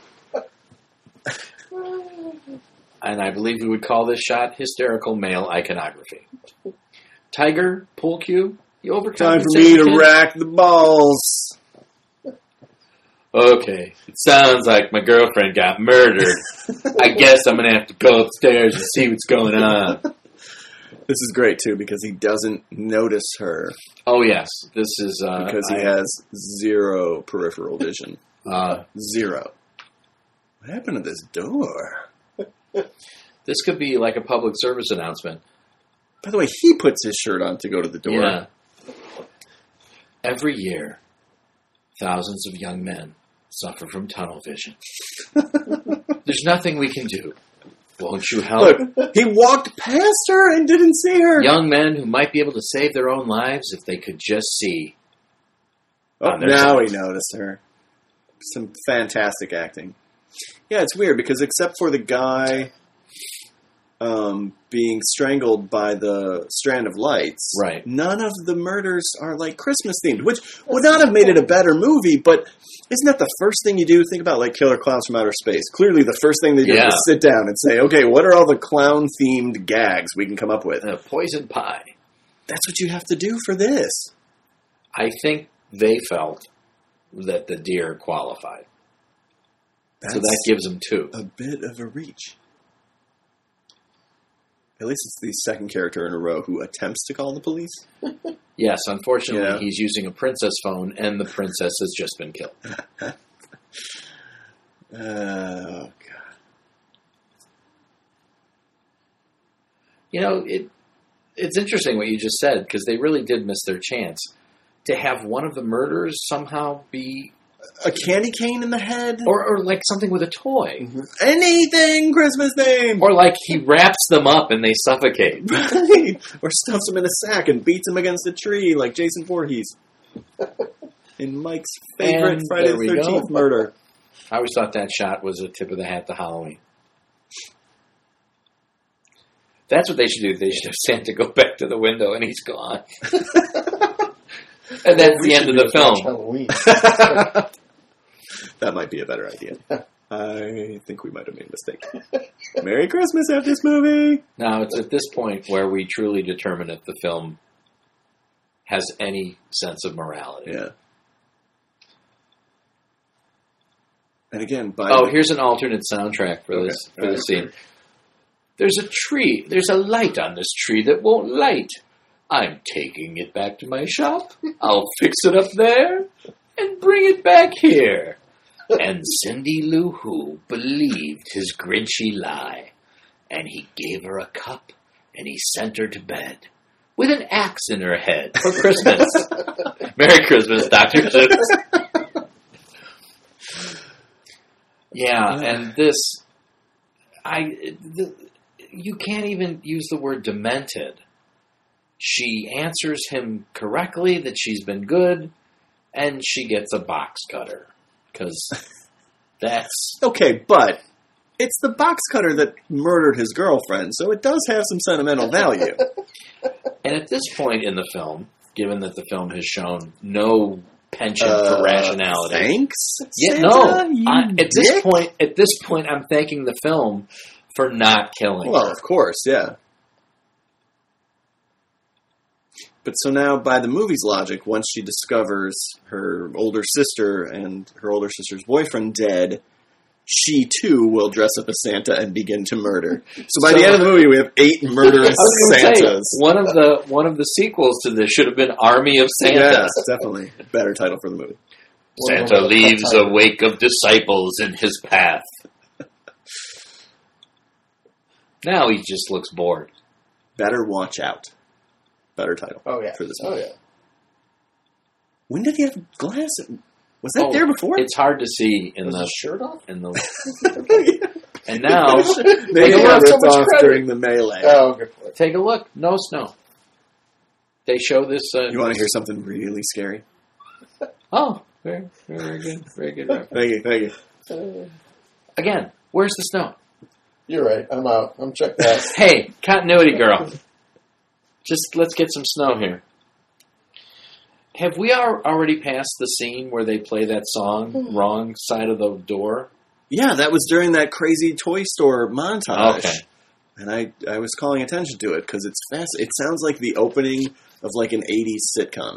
Speaker 2: And I believe we would call this shot hysterical male iconography. Tiger, pool cue, you overcome.
Speaker 1: Time for me to rack the balls.
Speaker 2: Okay, it sounds like my girlfriend got murdered. I guess I'm going to have to go upstairs and see what's going on.
Speaker 1: This is great, too, because he doesn't notice her
Speaker 2: Oh, yes. This is... Uh,
Speaker 1: because he
Speaker 2: I-
Speaker 1: has zero peripheral vision.
Speaker 2: Uh,
Speaker 1: Zero. What happened to this door?
Speaker 2: this could be like a public service announcement.
Speaker 1: By the way, he puts his shirt on to go to the door.
Speaker 2: Yeah. Every year, thousands of young men suffer from tunnel vision. There's nothing we can do. Won't you help?
Speaker 1: Look, he walked past her and didn't see her.
Speaker 2: Young men who might be able to save their own lives if they could just see.
Speaker 1: Oh,
Speaker 2: on their
Speaker 1: now
Speaker 2: side.
Speaker 1: he noticed her. Some fantastic acting. Yeah, it's weird because except for the guy um, being strangled by the strand of lights,
Speaker 2: Right.
Speaker 1: none of the murders are like Christmas themed, which would not have made it a better movie, but isn't that the first thing you do? Think about like Killer Clowns from Outer Space. Clearly the first thing they do
Speaker 2: Yeah.
Speaker 1: is sit down and say, okay, what are all the clown themed gags we can come up with?
Speaker 2: A poison pie.
Speaker 1: That's what you have to do for this.
Speaker 2: I think they felt that the deer qualified.
Speaker 1: That's
Speaker 2: So that gives them two.
Speaker 1: a bit of a reach. At least it's the second character in a row who attempts to call the police.
Speaker 2: Yes, unfortunately,
Speaker 1: Yeah.
Speaker 2: he's using a princess phone, and the princess has just been killed.
Speaker 1: Oh, God.
Speaker 2: You know, it it's interesting what you just said, because they really did miss their chance to have one of the murders somehow be,
Speaker 1: A candy cane in the head?
Speaker 2: or, or like something with a toy.
Speaker 1: Mm-hmm. Anything Christmas themed!
Speaker 2: Or like he wraps them up and they suffocate.
Speaker 1: Right. Or stuffs him in a sack and beats him against a tree like Jason Voorhees. In Mike's favorite
Speaker 2: And
Speaker 1: Friday
Speaker 2: there
Speaker 1: the
Speaker 2: we
Speaker 1: thirteenth
Speaker 2: go.
Speaker 1: murder.
Speaker 2: I always thought that shot was a tip of the hat to Halloween. That's what they should do. They should have Santa go back to the window and he's gone. And that's the end of the film.
Speaker 3: Halloween.
Speaker 1: That might be a better idea. I think we might have made a mistake. Merry Christmas at this movie!
Speaker 2: Now, it's at this point where we truly determine if the film has any sense of morality.
Speaker 1: Yeah. And again, by
Speaker 2: Oh,
Speaker 1: the-
Speaker 2: here's an alternate soundtrack for
Speaker 1: Okay.
Speaker 2: this for
Speaker 1: All
Speaker 2: this
Speaker 1: right.
Speaker 2: scene. There's a tree. There's a light on this tree that won't light. I'm taking it back to my shop. I'll fix it up there and bring it back here. And Cindy Lou Who believed his grinchy lie. And he gave her a cup and he sent her to bed with an axe in her head for Christmas. Merry Christmas, Doctor Seuss. Yeah, and this, I, the, you can't even use the word demented. She answers him correctly that she's been good, and she gets a box cutter. Because that's...
Speaker 1: Okay, but it's the box cutter that murdered his girlfriend, so it does have some sentimental value.
Speaker 2: And at this point in the film, given that the film has shown no penchant
Speaker 1: Uh,
Speaker 2: for rationality...
Speaker 1: Thanks?
Speaker 2: Yeah,
Speaker 1: Santa,
Speaker 2: no.
Speaker 1: you
Speaker 2: I, at this
Speaker 1: dick?
Speaker 2: point, at this point, I'm thanking the film for not killing
Speaker 1: Well,
Speaker 2: her.
Speaker 1: of course, yeah. But so now, by the movie's logic, once she discovers her older sister and her older sister's boyfriend dead, she too will dress up as Santa and begin to murder. So by
Speaker 2: So-
Speaker 1: the end of the movie, we have eight murderous
Speaker 2: I was gonna
Speaker 1: Santas.
Speaker 2: say, one of the one of the sequels to this should have been Army of
Speaker 1: Yeah,
Speaker 2: Santas.
Speaker 1: definitely. Better title for the movie.
Speaker 2: Santa leaves a wake of disciples in his path. Now he just looks bored.
Speaker 1: Better Watch Out. Better title
Speaker 3: Oh yeah.
Speaker 1: for this
Speaker 3: Oh
Speaker 1: movie.
Speaker 3: yeah.
Speaker 1: When did he have glasses? Was that
Speaker 2: Oh,
Speaker 1: there before?
Speaker 2: It's hard to see in
Speaker 3: Was
Speaker 2: the
Speaker 3: his shirt off?
Speaker 2: in the and now
Speaker 1: They
Speaker 3: don't
Speaker 1: got
Speaker 3: have so
Speaker 1: ripped
Speaker 3: much
Speaker 1: off
Speaker 3: credit.
Speaker 1: during the melee.
Speaker 3: Oh, good point.
Speaker 2: take a look. No snow. They show this. Uh,
Speaker 1: You want to hear something really scary?
Speaker 2: Oh, very, very good, very good. reference.
Speaker 1: Thank you, thank you.
Speaker 3: Uh,
Speaker 2: Again, where's the snow?
Speaker 3: you're right. I'm out. I'm checked out.
Speaker 2: Hey, continuity girl. Just let's get some snow here. Have we al- already passed the scene where they play that song, Wrong Side of the Door?
Speaker 1: Yeah, that was during that crazy toy store montage.
Speaker 2: Okay.
Speaker 1: And I, I was calling attention to it because it's fast. It sounds like the opening of like an eighties sitcom.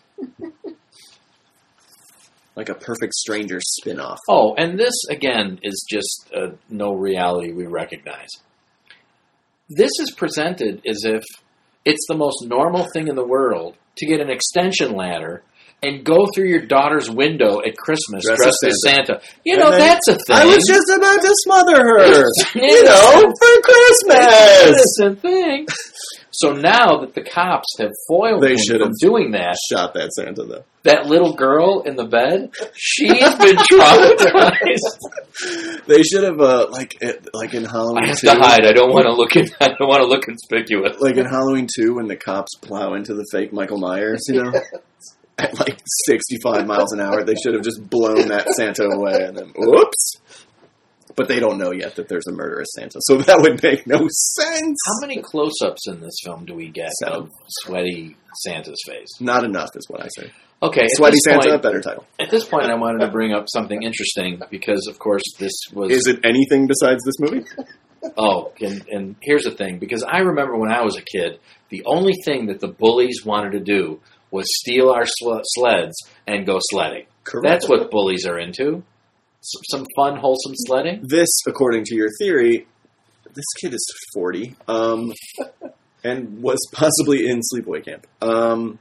Speaker 1: Like a Perfect Stranger spin-off.
Speaker 2: Oh, and this, again, is just uh, no reality we recognize. This is presented as if it's the most normal thing in the world to get an extension ladder and go through your daughter's window at Christmas
Speaker 1: Dressed
Speaker 2: dressed
Speaker 1: as
Speaker 2: as Santa. You
Speaker 1: And
Speaker 2: know,
Speaker 1: then-
Speaker 2: that's a thing.
Speaker 1: I was just about to smother her,
Speaker 2: It's an
Speaker 1: you know,
Speaker 2: innocent-
Speaker 1: for
Speaker 2: It's an
Speaker 1: Christmas.
Speaker 2: innocent thing. So now that the cops have foiled
Speaker 1: They
Speaker 2: him
Speaker 1: should
Speaker 2: from
Speaker 1: have
Speaker 2: doing that,
Speaker 1: Shot that Santa though.
Speaker 2: that little girl in the bed, she's been traumatized.
Speaker 1: They should have, uh, like, it, like in Halloween
Speaker 2: I have
Speaker 1: two.
Speaker 2: to hide. I don't want to look in, I don't want to look conspicuous.
Speaker 1: Like in Halloween two, when the cops plow into the fake Michael Myers, you know, at like sixty-five miles an hour, they should have just blown that Santa away and then, whoops. But they don't know yet that there's a murderous Santa, so that would make no sense.
Speaker 2: How many close-ups in this film do we get
Speaker 1: Seven.
Speaker 2: of sweaty Santa's face?
Speaker 1: Not enough is what I say.
Speaker 2: Okay, at
Speaker 1: Sweaty
Speaker 2: this
Speaker 1: Santa,
Speaker 2: point-
Speaker 1: better title.
Speaker 2: At this point, I wanted to bring up something interesting because, of course, this was.
Speaker 1: Is it anything besides this movie?
Speaker 2: Oh, and, and here's the thing, because I remember when I was a kid, the only thing that the bullies wanted to do was steal our sl- sleds and go sledding.
Speaker 1: Correct.
Speaker 2: That's what bullies are into. S- some fun, wholesome sledding.
Speaker 1: This, according to your theory, this kid is forty, um, and was possibly in sleepaway camp. Um,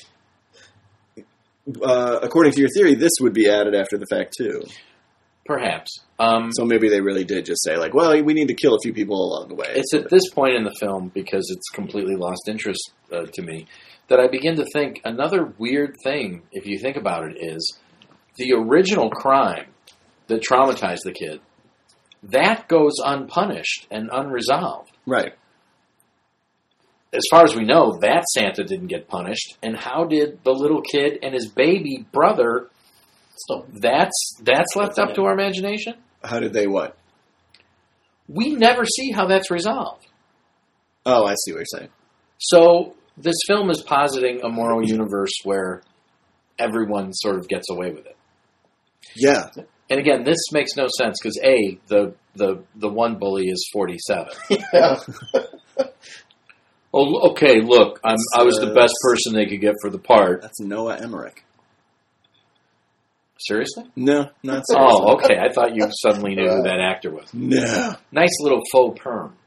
Speaker 1: uh, according to your theory, this would be added after the fact too.
Speaker 2: Perhaps. Um,
Speaker 1: So maybe they really did just say, like, well, we need to kill a few people along the way.
Speaker 2: it's at this point in the film, because it's completely lost interest uh, to me, that I begin to think another weird thing, if you think about it, is the original crime that traumatized the kid, that goes unpunished and unresolved.
Speaker 1: Right.
Speaker 2: As far as we know, that Santa didn't get punished. And how did the little kid and his baby brother,
Speaker 3: So,
Speaker 2: that's that's left up to our imagination?
Speaker 1: How did they what?
Speaker 2: We never see how that's resolved.
Speaker 1: Oh, I see what you're saying.
Speaker 2: So this film is positing a moral universe where everyone sort of gets away with it.
Speaker 1: Yeah.
Speaker 2: And again, this makes no sense because A, the, the, the one bully is forty-seven.
Speaker 3: yeah.
Speaker 2: Oh, okay. Look, I'm, I was the
Speaker 1: Uh,
Speaker 2: best person they could get for the part.
Speaker 1: That's Noah Emmerich.
Speaker 2: Seriously?
Speaker 1: No, not seriously.
Speaker 2: Oh, okay. I thought you suddenly knew who that actor was.
Speaker 1: No.
Speaker 2: Nice little faux perm.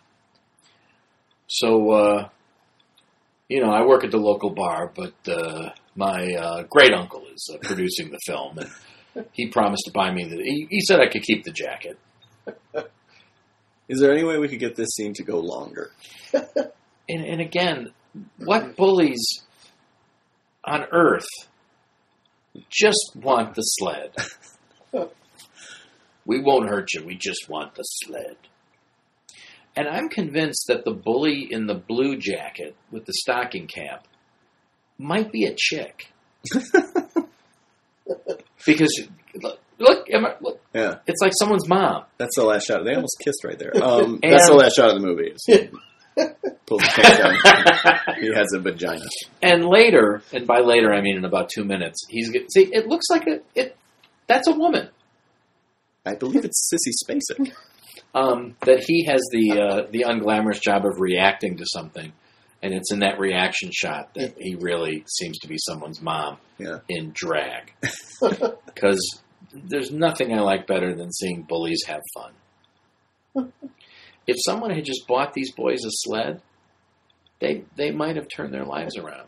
Speaker 2: So, uh, you know, I work at the local bar, but uh, my uh, great uncle is uh, producing the film, and he promised to buy me the. He, he said I could keep the jacket.
Speaker 1: Is there any way we could get this scene to go longer?
Speaker 2: And, and again, what bullies on earth just want the sled? We won't hurt you. We just want the sled. And I'm convinced that the bully in the blue jacket with the stocking cap might be a chick. Because, look, look, Emma, look,
Speaker 1: Yeah,
Speaker 2: it's like someone's mom.
Speaker 1: that's the last shot. They almost kissed right there. Um,
Speaker 2: And-
Speaker 1: that's the last shot of the movie. Pulls his pants down. He has a vagina.
Speaker 2: And later, and by later I mean in about two minutes, he's get- see. It looks like a it. That's a woman.
Speaker 1: I believe it's Sissy Spacek.
Speaker 2: Um, that he has the uh, the unglamorous job of reacting to something, and it's in that reaction shot that he really seems to be someone's mom
Speaker 1: Yeah.
Speaker 2: in drag. Because there's nothing I like better than seeing bullies have fun. If someone had just bought these boys a sled, they they might have turned their lives around.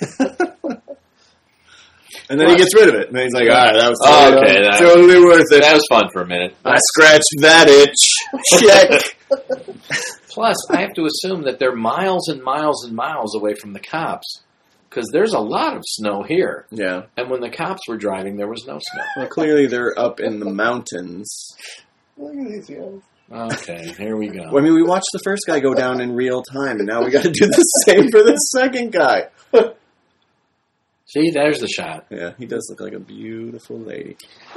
Speaker 1: And then he gets rid of it. And then he's like, all right, that was
Speaker 2: Oh,
Speaker 1: totally,
Speaker 2: okay, that-
Speaker 1: totally worth it.
Speaker 2: That was fun for a minute.
Speaker 1: I scratched that itch. Check.
Speaker 2: Plus, I have to assume that they're miles and miles and miles away from the cops, because there's a lot of snow here.
Speaker 1: Yeah.
Speaker 2: And when the cops were driving, there was no snow.
Speaker 1: Well, clearly they're up in the mountains.
Speaker 3: Look at these guys.
Speaker 2: Okay, here we go.
Speaker 1: Well, I mean, we watched the first guy go down in real time, and now we got to do the same for the second guy.
Speaker 2: See, there's the shot.
Speaker 1: Yeah, he does look like a beautiful lady.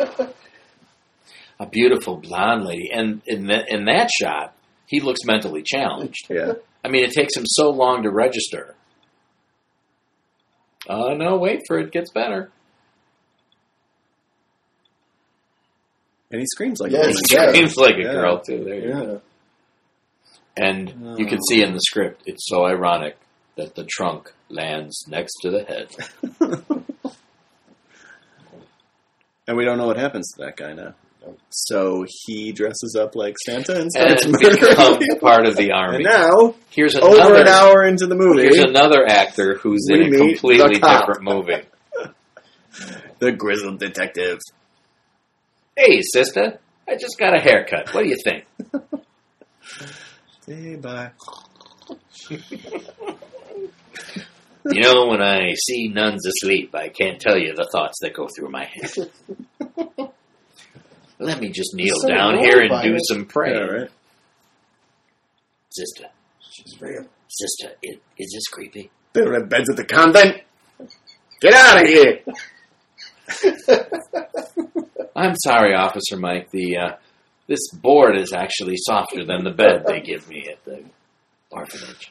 Speaker 2: A beautiful blonde lady. And in, the, in that shot, he looks mentally challenged.
Speaker 1: Yeah.
Speaker 2: I mean, it takes him so long to register. Oh, uh, no, wait for it. It gets better.
Speaker 1: And he screams like
Speaker 3: Yeah,
Speaker 1: a
Speaker 3: he
Speaker 1: woman.
Speaker 3: does.
Speaker 2: Screams like a
Speaker 1: Yeah.
Speaker 2: girl, too. There you go.
Speaker 3: Yeah.
Speaker 2: And you can see in the script, it's so ironic that the trunk lands next to the head.
Speaker 1: And we don't know what happens to that guy now. So he dresses up like Santa and
Speaker 2: And
Speaker 1: starts murdering
Speaker 2: becomes
Speaker 1: people.
Speaker 2: part of the
Speaker 1: And
Speaker 2: army.
Speaker 1: now,
Speaker 2: Here's
Speaker 1: over
Speaker 2: another,
Speaker 1: an hour into the movie,
Speaker 2: here's another actor who's
Speaker 1: We
Speaker 2: in a
Speaker 1: meet
Speaker 2: completely
Speaker 1: the cop.
Speaker 2: different movie.
Speaker 1: the grizzled detective.
Speaker 2: Hey, sister, I just got a haircut. What do you think?
Speaker 1: Say bye.
Speaker 2: You know, when I see nuns asleep, I can't tell you the thoughts that go through my head. Let me just kneel
Speaker 3: So
Speaker 2: down
Speaker 3: wrong
Speaker 2: here and
Speaker 3: by
Speaker 2: do
Speaker 3: it.
Speaker 2: some praying.
Speaker 1: Yeah, right.
Speaker 2: Sister,
Speaker 3: She's real.
Speaker 2: sister, it, is this creepy?
Speaker 1: They don't have beds at the convent. Get out of here.
Speaker 2: I'm sorry, Officer Mike. The uh, this board is actually softer than the bed they give me at the orphanage.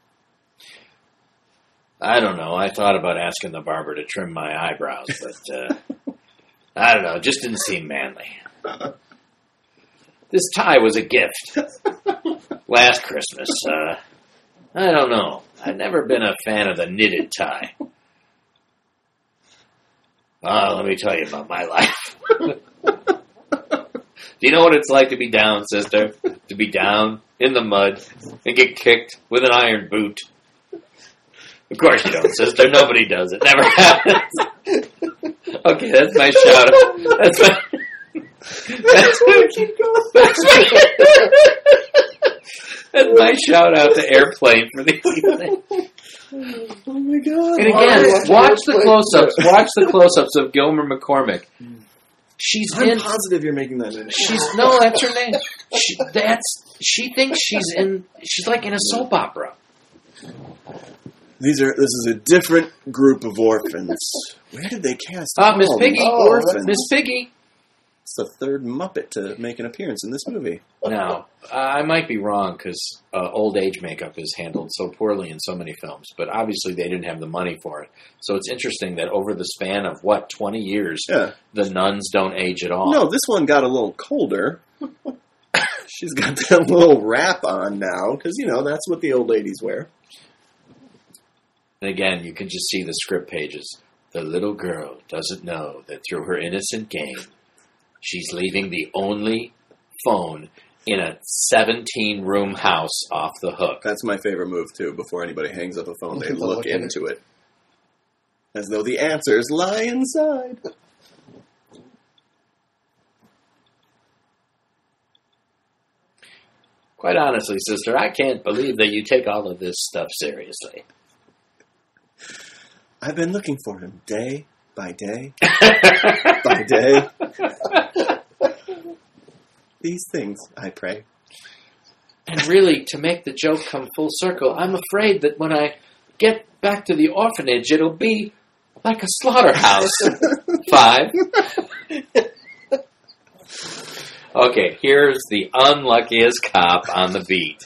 Speaker 2: I don't know. I thought about asking the barber to trim my eyebrows, but uh, I don't know. It just didn't seem manly. This tie was a gift last Christmas. Uh, I don't know. I've never been a fan of the knitted tie. Oh, let me tell you about my life. Do you know what it's like to be down, sister? To be down in the mud and get kicked with an iron boot? Of course you don't, sister. Nobody does it. Never happens. Okay, that's my shout out. That's my... That's,
Speaker 3: Keep going.
Speaker 2: that's, my, that's my shout out to Airplane for the evening.
Speaker 3: Oh my god.
Speaker 2: And again,
Speaker 3: Watch
Speaker 2: watch the
Speaker 3: Airplane.
Speaker 2: close-ups. Watch the close-ups of Gilmer McCormick. She's
Speaker 1: I'm
Speaker 2: in.
Speaker 1: positive you're making that in.
Speaker 2: She's no, that's her name. She, that's she thinks she's in. She's like in a soap opera.
Speaker 1: These are. This is a different group of orphans. Where did they cast?
Speaker 2: Ah, Miss
Speaker 1: all
Speaker 2: Piggy.
Speaker 1: these
Speaker 3: Oh,
Speaker 1: orphans.
Speaker 2: Miss Piggy.
Speaker 1: It's the third Muppet to make an appearance in this movie.
Speaker 2: Now, I might be wrong because uh, old age makeup is handled so poorly in so many films, but obviously they didn't have the money for it. So it's interesting that over the span of, what, twenty years,
Speaker 1: Yeah.
Speaker 2: the nuns don't age at all.
Speaker 1: No, this one got a little colder. She's got that little wrap on now because you know that's what the old ladies wear.
Speaker 2: And again, you can just see the script pages. The little girl doesn't know that through her innocent game, she's leaving the only phone in a seventeen-room house off the hook.
Speaker 1: That's my favorite move, too. Before anybody hangs up a phone, they
Speaker 3: They'll
Speaker 1: look
Speaker 3: look at
Speaker 1: into it. As though the answers lie inside.
Speaker 2: Quite honestly, sister, I can't believe that you take all of this stuff seriously.
Speaker 1: I've been looking for him day by day by day. These things, I pray.
Speaker 2: And really, to make the joke come full circle, I'm afraid that when I get back to the orphanage, it'll be like a slaughterhouse. Five. Okay, here's the unluckiest cop on the beat.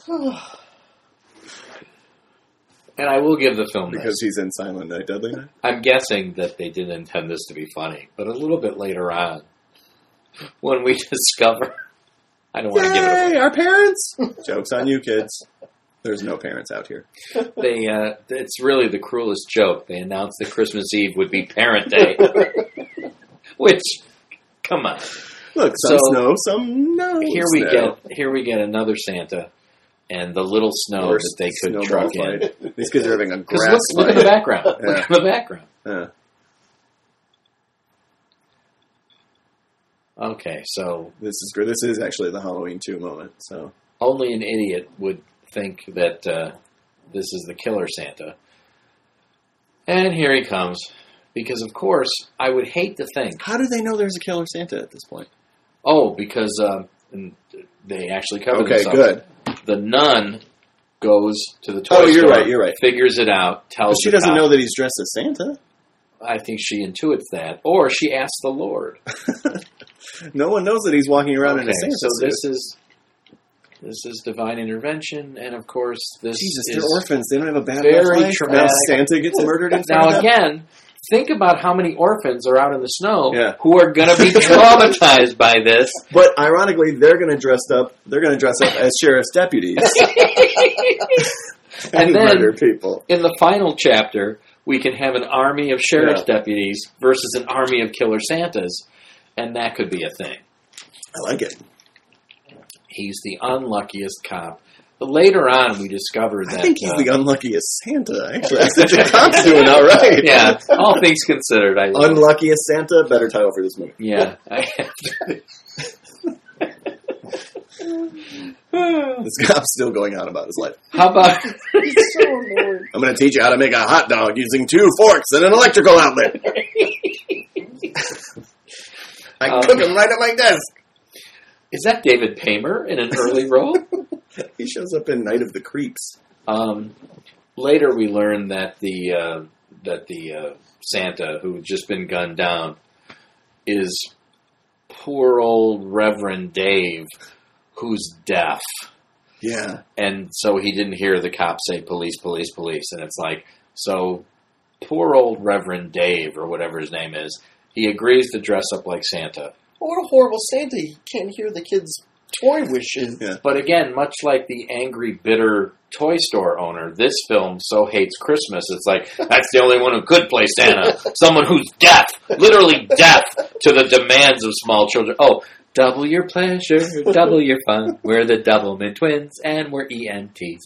Speaker 2: And I will give the film
Speaker 1: Because
Speaker 2: this.
Speaker 1: he's in Silent Night, Deadly Night?
Speaker 2: I'm guessing that they didn't intend this to be funny, but a little bit later on, when we discover... I don't want to give it away.
Speaker 1: Yay, our parents! Joke's on you, kids. There's no parents out here.
Speaker 2: They, uh, it's really the cruelest joke. They announced that Christmas Eve would be Parent Day. Which, come on.
Speaker 1: Look, some
Speaker 2: So,
Speaker 1: snow, some no
Speaker 2: Here we
Speaker 1: snow.
Speaker 2: get here we get another Santa and the little snow
Speaker 1: Worst
Speaker 2: that they could
Speaker 1: snowball
Speaker 2: truck in.
Speaker 1: fight. These kids are having a
Speaker 2: 'Cause
Speaker 1: grass
Speaker 2: look, look
Speaker 1: fight.
Speaker 2: at the background. Look
Speaker 1: Yeah.
Speaker 2: at the background.
Speaker 1: Yeah.
Speaker 2: Okay, so
Speaker 1: This is great. This is actually the Halloween two moment. So
Speaker 2: only an idiot would think that uh, this is the killer Santa. And here he comes. Because, of course, I would hate to think...
Speaker 1: how do they know there's a killer Santa at this point?
Speaker 2: Oh, because uh, and they actually covered
Speaker 1: Okay,
Speaker 2: this up.
Speaker 1: good.
Speaker 2: The nun goes to the toy
Speaker 1: Oh, you're
Speaker 2: store,
Speaker 1: right, you're right.
Speaker 2: figures it out, tells
Speaker 1: But she
Speaker 2: the
Speaker 1: doesn't
Speaker 2: cop.
Speaker 1: know that he's dressed as Santa.
Speaker 2: I think she intuits that. Or she asks the Lord.
Speaker 1: No one knows that he's walking around in a
Speaker 2: Okay,
Speaker 1: Santa
Speaker 2: so
Speaker 1: suit.
Speaker 2: this is this is divine intervention, and of course this
Speaker 1: Jesus,
Speaker 2: is
Speaker 1: they're orphans. They don't have a bad
Speaker 2: very
Speaker 1: enough life.
Speaker 2: traumatic.
Speaker 1: Now Santa gets murdered in front
Speaker 2: Now
Speaker 1: of them.
Speaker 2: again, think about how many orphans are out in the snow
Speaker 1: Yeah.
Speaker 2: who are going to be traumatized by this.
Speaker 1: But ironically, they're going to dress up. They're going to dress up as sheriff's deputies
Speaker 2: And then-
Speaker 1: murder people.
Speaker 2: In the final chapter, we can have an army of sheriff's deputies versus an army of killer Santas, and that could be a thing.
Speaker 1: I like it.
Speaker 2: He's the unluckiest cop. But later on, we discovered that...
Speaker 1: I think he's
Speaker 2: uh,
Speaker 1: the unluckiest Santa. Actually, I think the cop's doing all right.
Speaker 2: yeah, all things considered. I
Speaker 1: Unluckiest Santa. Better title for this movie.
Speaker 2: Yeah. I have to.
Speaker 1: This cop's still going on about his life.
Speaker 2: How about...
Speaker 3: He's so annoying.
Speaker 1: I'm going to teach you how to make a hot dog using two forks and an electrical outlet. I
Speaker 2: Um,
Speaker 1: cook them right at my desk.
Speaker 2: Is that David Paymer in an early role?
Speaker 1: He shows up in Night of the Creeps.
Speaker 2: Um, later, we learn that the uh, that the uh, Santa who had just been gunned down is poor old Reverend Dave, who's deaf,
Speaker 1: Yeah.
Speaker 2: and so he didn't hear the cop say "police, police, police," and it's like, so poor old Reverend Dave or whatever his name is, he agrees to dress up like Santa.
Speaker 3: What a horrible Santa. You can't hear the kids' toy wishes.
Speaker 1: Yeah.
Speaker 2: But again, much like the angry, bitter toy store owner, this film so hates Christmas. It's like, that's the only one who could play Santa. Someone who's deaf, literally deaf to the demands of small children. Oh, double your pleasure, double your fun. We're the Doublemint twins, and we're E M Ts.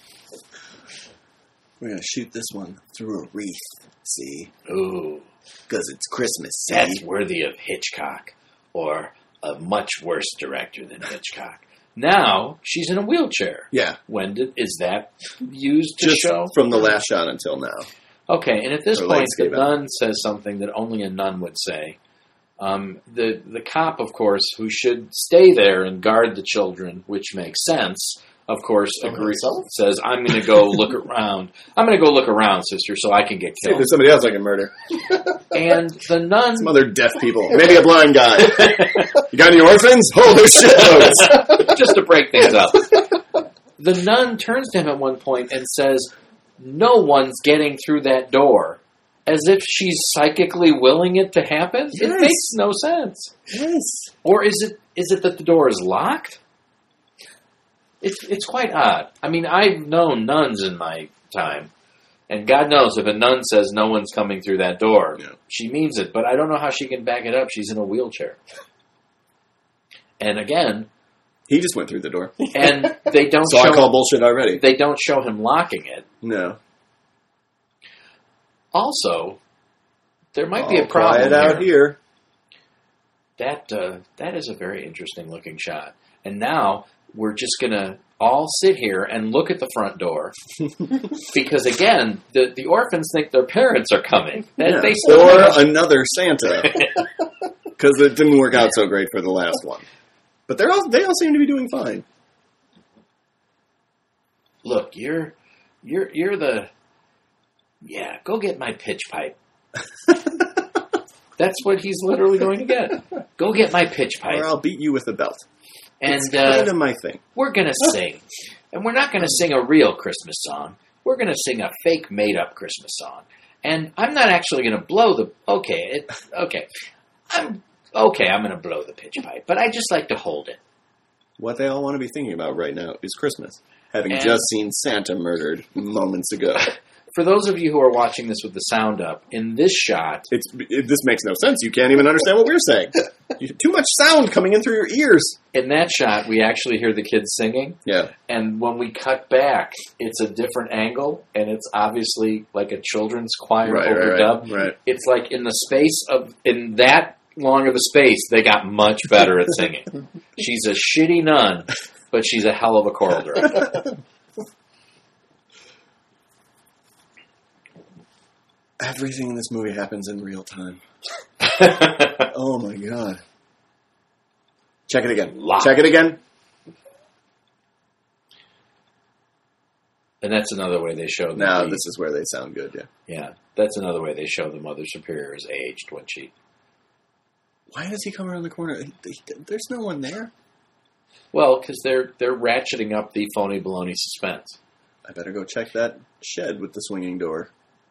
Speaker 1: We're going to shoot this one through a wreath, see?
Speaker 2: Ooh,
Speaker 1: Because it's Christmas, see?
Speaker 2: that's worthy of Hitchcock, or a much worse director than Hitchcock. Now, she's in a wheelchair.
Speaker 1: Yeah.
Speaker 2: When did, is that used to
Speaker 1: Just
Speaker 2: show?
Speaker 1: from the last shot until now.
Speaker 2: Okay, and at this
Speaker 1: Or
Speaker 2: point, the
Speaker 1: landscape.
Speaker 2: nun says something that only a nun would say. Um, the the cop, of course, who should stay there and guard the children, which makes sense, of course,
Speaker 3: For
Speaker 2: agrees.
Speaker 3: himself?
Speaker 2: Says, "I'm going to go look around. I'm going to go look around, sister, so I can get
Speaker 1: See if
Speaker 2: killed."
Speaker 1: there's somebody else I can murder.
Speaker 2: And the nun,
Speaker 1: Some other deaf people. Maybe a blind guy. You got any orphans? Oh, there's shitloads.
Speaker 2: just to break things up, the nun turns to him at one point and says, "No one's getting through that door." As if she's psychically willing it to happen?
Speaker 1: Yes.
Speaker 2: It makes no sense.
Speaker 1: Yes.
Speaker 2: Or is it is it that the door is locked? It's it's quite odd. I mean, I've known nuns in my time, And God knows if a nun says no one's coming through that door,
Speaker 1: Yeah.
Speaker 2: she means it. But I don't know how she can back it up. She's in a wheelchair. And again,
Speaker 1: He just went through the door.
Speaker 2: and they don't
Speaker 1: So
Speaker 2: show
Speaker 1: I call bullshit already.
Speaker 2: they don't show him locking it.
Speaker 1: No.
Speaker 2: Also, there might be a
Speaker 1: All
Speaker 2: problem
Speaker 1: quiet out here.
Speaker 2: That uh, that is a very interesting looking shot. And now we're just gonna all sit here and look at the front door because again, the the orphans think their parents are coming. That
Speaker 1: Yeah.
Speaker 2: they still
Speaker 1: Or
Speaker 2: have-
Speaker 1: another Santa. Because it didn't work out so great for the last one. But they're all, they all seem to be doing fine.
Speaker 2: Look, you're you're you're the yeah. Go get my pitch pipe. That's what he's literally going to get. Go get my pitch pipe,
Speaker 1: Or I'll beat you with a belt.
Speaker 2: and
Speaker 1: It's
Speaker 2: uh,
Speaker 1: kind of my thing.
Speaker 2: we're going to sing. And we're not going to sing a real Christmas song. We're going to sing a fake, made-up Christmas song. And I'm not actually going to blow the... Okay, it, okay. I'm okay, I'm going to blow the pitch pipe. But I just like to hold it.
Speaker 1: What they all want to be thinking about right now is Christmas. Having
Speaker 2: And-
Speaker 1: just seen Santa murdered moments ago.
Speaker 2: For those of you who are watching this with the sound up, in this shot...
Speaker 1: It's it, This makes no sense. You can't even understand what we're saying. You, too much sound coming in through your ears.
Speaker 2: In that shot, we actually hear the kids singing.
Speaker 1: Yeah.
Speaker 2: And when we cut back, it's a different angle. And it's obviously like a children's choir
Speaker 1: Right, right,
Speaker 2: overdub.
Speaker 1: right, right.
Speaker 2: It's like in the space of... In that long of a space, they got much better at singing. She's a shitty nun, but she's a hell of a choral director.
Speaker 1: Everything in this movie happens in real time. Oh my god. Check it again.
Speaker 2: Lock.
Speaker 1: Check it again.
Speaker 2: And that's another way they show.
Speaker 1: Now
Speaker 2: the,
Speaker 1: this is where they sound good, yeah.
Speaker 2: Yeah, that's another way they show the Mother Superior is aged when she...
Speaker 1: Why does he come around the corner? He- he- There's no one there.
Speaker 2: Well, because they're, they're ratcheting up the phony baloney suspense.
Speaker 1: I better go check that shed with the swinging door.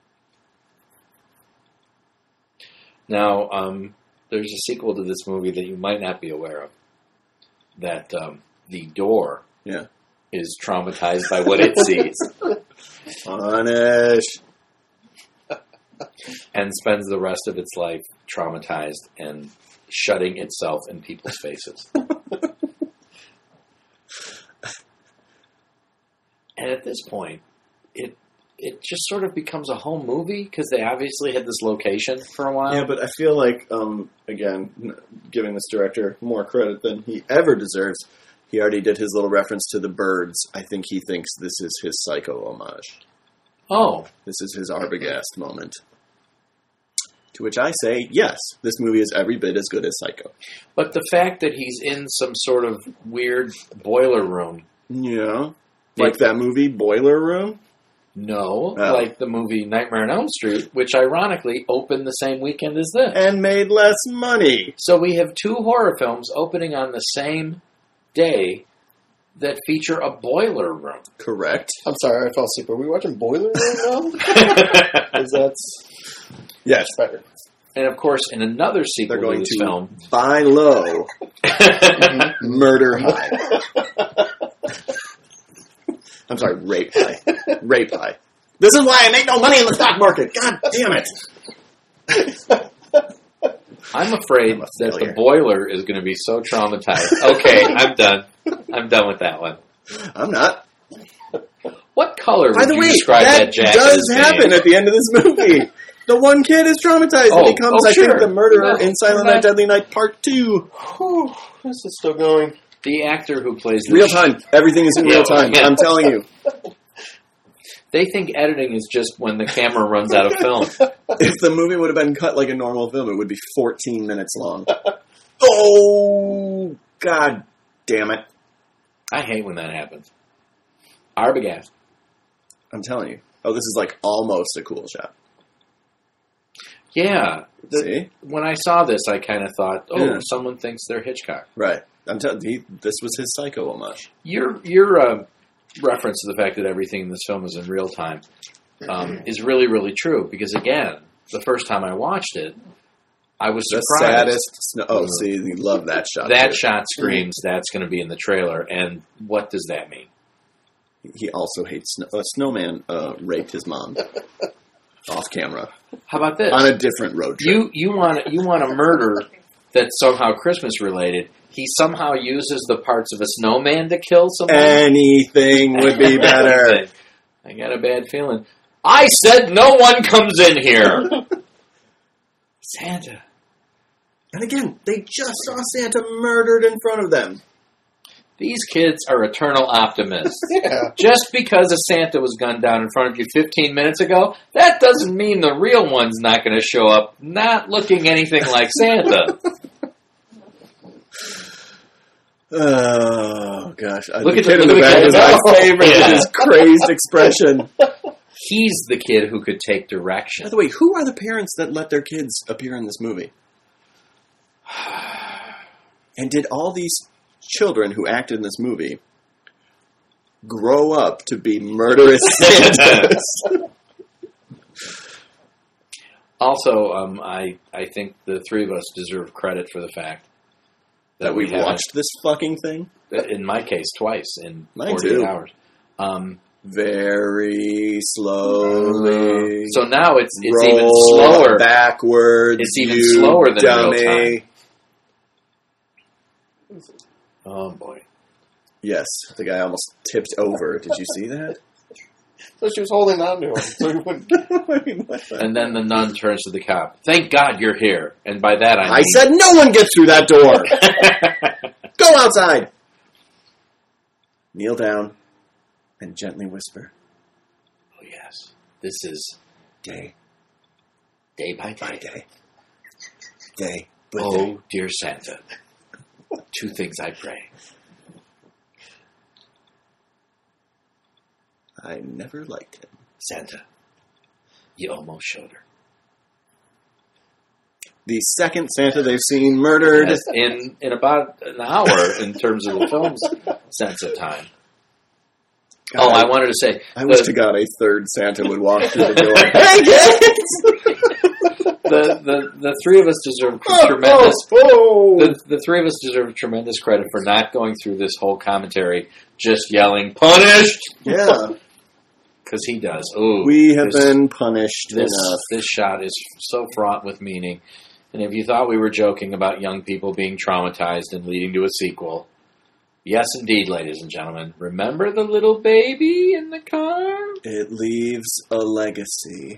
Speaker 2: Now, um, there's a sequel to this movie that you might not be aware of. That um, the door
Speaker 1: Yeah.
Speaker 2: is traumatized by what it sees
Speaker 1: Punish.
Speaker 2: and spends the rest of its life traumatized and shutting itself in people's faces. And at this point, it it just sort of becomes a home movie because they obviously had this location for a while.
Speaker 1: Yeah, but I feel like, um, again, n- giving this director more credit than he ever deserves, he already did his little reference to the birds. I think he thinks this is his Psycho homage.
Speaker 2: Oh,
Speaker 1: This is his Arbogast moment. To which I say, yes, this movie is every bit as good as Psycho.
Speaker 2: but the fact that he's in some sort of weird boiler room.
Speaker 1: Yeah. Like that movie, Boiler Room?
Speaker 2: No,
Speaker 1: Oh.
Speaker 2: like the movie Nightmare on Elm Street, which ironically opened the same weekend as this.
Speaker 1: And made less money.
Speaker 2: So we have two horror films opening on the same day that feature a boiler room.
Speaker 1: Correct.
Speaker 3: I'm sorry, I fell asleep. Are we watching Boiler Room now? Because that's
Speaker 1: Yes.
Speaker 3: better.
Speaker 2: And of course, in another sequel
Speaker 1: They're going
Speaker 2: to this
Speaker 1: to
Speaker 2: film,
Speaker 1: buy low, murder high. I'm sorry, rape high. Rape high. This is why I make no money in the stock market. God damn it.
Speaker 2: I'm afraid
Speaker 1: I'm a
Speaker 2: that the
Speaker 1: failure.
Speaker 2: boiler is going to be so traumatized. Okay, I'm done. I'm done with that one.
Speaker 1: I'm not.
Speaker 2: What color
Speaker 1: By
Speaker 2: would
Speaker 1: the
Speaker 2: you
Speaker 1: way,
Speaker 2: describe that,
Speaker 1: that
Speaker 2: jacket
Speaker 1: does
Speaker 2: as
Speaker 1: happen
Speaker 2: being?
Speaker 1: at the end of this movie. The one kid is traumatized
Speaker 2: Oh,
Speaker 1: and becomes,
Speaker 2: oh,
Speaker 1: I
Speaker 2: sure.
Speaker 1: think, the murderer
Speaker 2: No,
Speaker 1: in Silent
Speaker 2: we're
Speaker 1: Night,
Speaker 2: not-
Speaker 1: Deadly Night Part two.
Speaker 3: Whew, this is still going.
Speaker 2: The actor who plays the
Speaker 1: Real time. Everything is in
Speaker 2: Yeah,
Speaker 1: real time.
Speaker 2: yeah.
Speaker 1: I'm telling you.
Speaker 2: They think editing is just when the camera runs out of film.
Speaker 1: If the movie would have been cut like a normal film, it would be fourteen minutes long. Oh, God damn it.
Speaker 2: I hate when that happens. Arbogast.
Speaker 1: I'm telling you. Oh, this is like almost a cool shot.
Speaker 2: Yeah. The-
Speaker 1: See?
Speaker 2: when I saw this, I kind of thought, oh,
Speaker 1: Yeah.
Speaker 2: someone thinks they're Hitchcock.
Speaker 1: Right. I'm telling you, this was his Psycho homage.
Speaker 2: Your your uh, reference to the fact that everything in this film is in real time um, is really, really true. Because, again, the first time I watched it, I was
Speaker 1: The
Speaker 2: surprised.
Speaker 1: saddest. Snow- oh, see, you love that shot.
Speaker 2: That
Speaker 1: too.
Speaker 2: shot screams that's going to be in the trailer. And what does that mean?
Speaker 1: He also hates snow- a snowman. Uh, raped his mom off camera
Speaker 2: How about this?
Speaker 1: on a different road trip.
Speaker 2: You you want you want a murder that's somehow Christmas related. He somehow uses the parts of a snowman to kill someone.
Speaker 1: Anything would be better.
Speaker 2: I got a bad feeling. I said no one comes in here. Santa.
Speaker 1: And again, they just saw Santa murdered in front of them.
Speaker 2: These kids are eternal optimists.
Speaker 3: Yeah.
Speaker 2: Just because a Santa was gunned down in front of you fifteen minutes ago, that doesn't mean the real one's not going to show up not looking anything like Santa.
Speaker 1: Oh, gosh.
Speaker 2: Look
Speaker 1: the
Speaker 2: at
Speaker 1: kid
Speaker 2: the-
Speaker 1: in
Speaker 2: look
Speaker 1: the
Speaker 2: at
Speaker 1: back
Speaker 2: the
Speaker 1: is
Speaker 2: kid.
Speaker 1: my favorite.
Speaker 2: Yeah.
Speaker 1: His crazed expression.
Speaker 2: He's the kid who could take direction.
Speaker 1: By the way, who are the parents that let their kids appear in this movie? And did all these children who acted in this movie grow up to be murderous Santas?
Speaker 2: Also, um, I I think the three of us deserve credit for the fact that,
Speaker 1: that
Speaker 2: we
Speaker 1: we've
Speaker 2: haven't-
Speaker 1: watched this fucking thing?
Speaker 2: in my case, twice in
Speaker 1: Mine
Speaker 2: forty-eight
Speaker 1: too.
Speaker 2: hours. Um,
Speaker 1: Very slowly.
Speaker 2: so now it's it's
Speaker 1: roll
Speaker 2: even slower.
Speaker 1: backwards.
Speaker 2: It's even
Speaker 1: you
Speaker 2: slower than real
Speaker 1: dummy.
Speaker 2: time. Oh boy!
Speaker 1: Yes, the guy almost tipped over. Did you see that?
Speaker 3: So she was holding on to him. So he wouldn't.
Speaker 1: I mean, what the-
Speaker 2: And then the nun turns to the cop. Thank God you're here. And by that I mean,
Speaker 1: I said no one gets through that door. Go outside. Kneel down and gently whisper,
Speaker 2: oh yes, this is
Speaker 1: day
Speaker 2: day by
Speaker 1: by
Speaker 2: day.
Speaker 1: day. Day by day.
Speaker 2: Oh dear Santa, two things I pray.
Speaker 1: I never liked him.
Speaker 2: Santa, you almost showed her.
Speaker 1: The second Santa they've seen murdered.
Speaker 2: Yes, in in about an hour in terms of the film's sense of time.
Speaker 1: God,
Speaker 2: Oh, I wanted to say
Speaker 1: I wish
Speaker 2: the,
Speaker 1: to God a third Santa would walk through the door. Hey, kids!
Speaker 2: the, the the three of us deserve
Speaker 1: Oh,
Speaker 2: tremendous.
Speaker 1: oh, oh.
Speaker 2: The, the three of us deserve tremendous credit for not going through this whole commentary just yelling "punished"
Speaker 1: Yeah,
Speaker 2: because he does. Ooh,
Speaker 1: we have
Speaker 2: this,
Speaker 1: been punished
Speaker 2: this
Speaker 1: enough.
Speaker 2: this shot is so fraught with meaning. And if you thought we were joking about young people being traumatized and leading to a sequel, yes, indeed, ladies and gentlemen. Remember the little baby in the car?
Speaker 1: It leaves a legacy.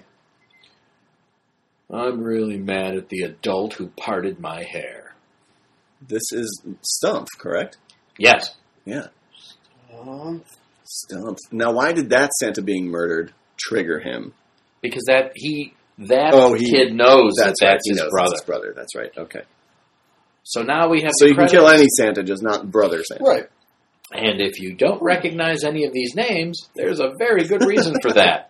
Speaker 2: I'm really mad at the adult who parted my hair.
Speaker 1: This is Stump, correct?
Speaker 2: Yes.
Speaker 1: Yeah,
Speaker 3: Um,
Speaker 1: Stump. Now, why did that Santa being murdered trigger him?
Speaker 2: Because that he that
Speaker 1: Oh, he-
Speaker 2: kid knows that
Speaker 1: That's
Speaker 2: that's
Speaker 1: right. He
Speaker 2: his
Speaker 1: knows
Speaker 2: brother.
Speaker 1: That's his brother. That's right. Okay.
Speaker 2: So now we have
Speaker 1: So
Speaker 2: the
Speaker 1: you can
Speaker 2: credits.
Speaker 1: kill any Santa, just not brother Santa.
Speaker 3: right.
Speaker 2: And if you don't recognize any of these names, there's a very good reason for that.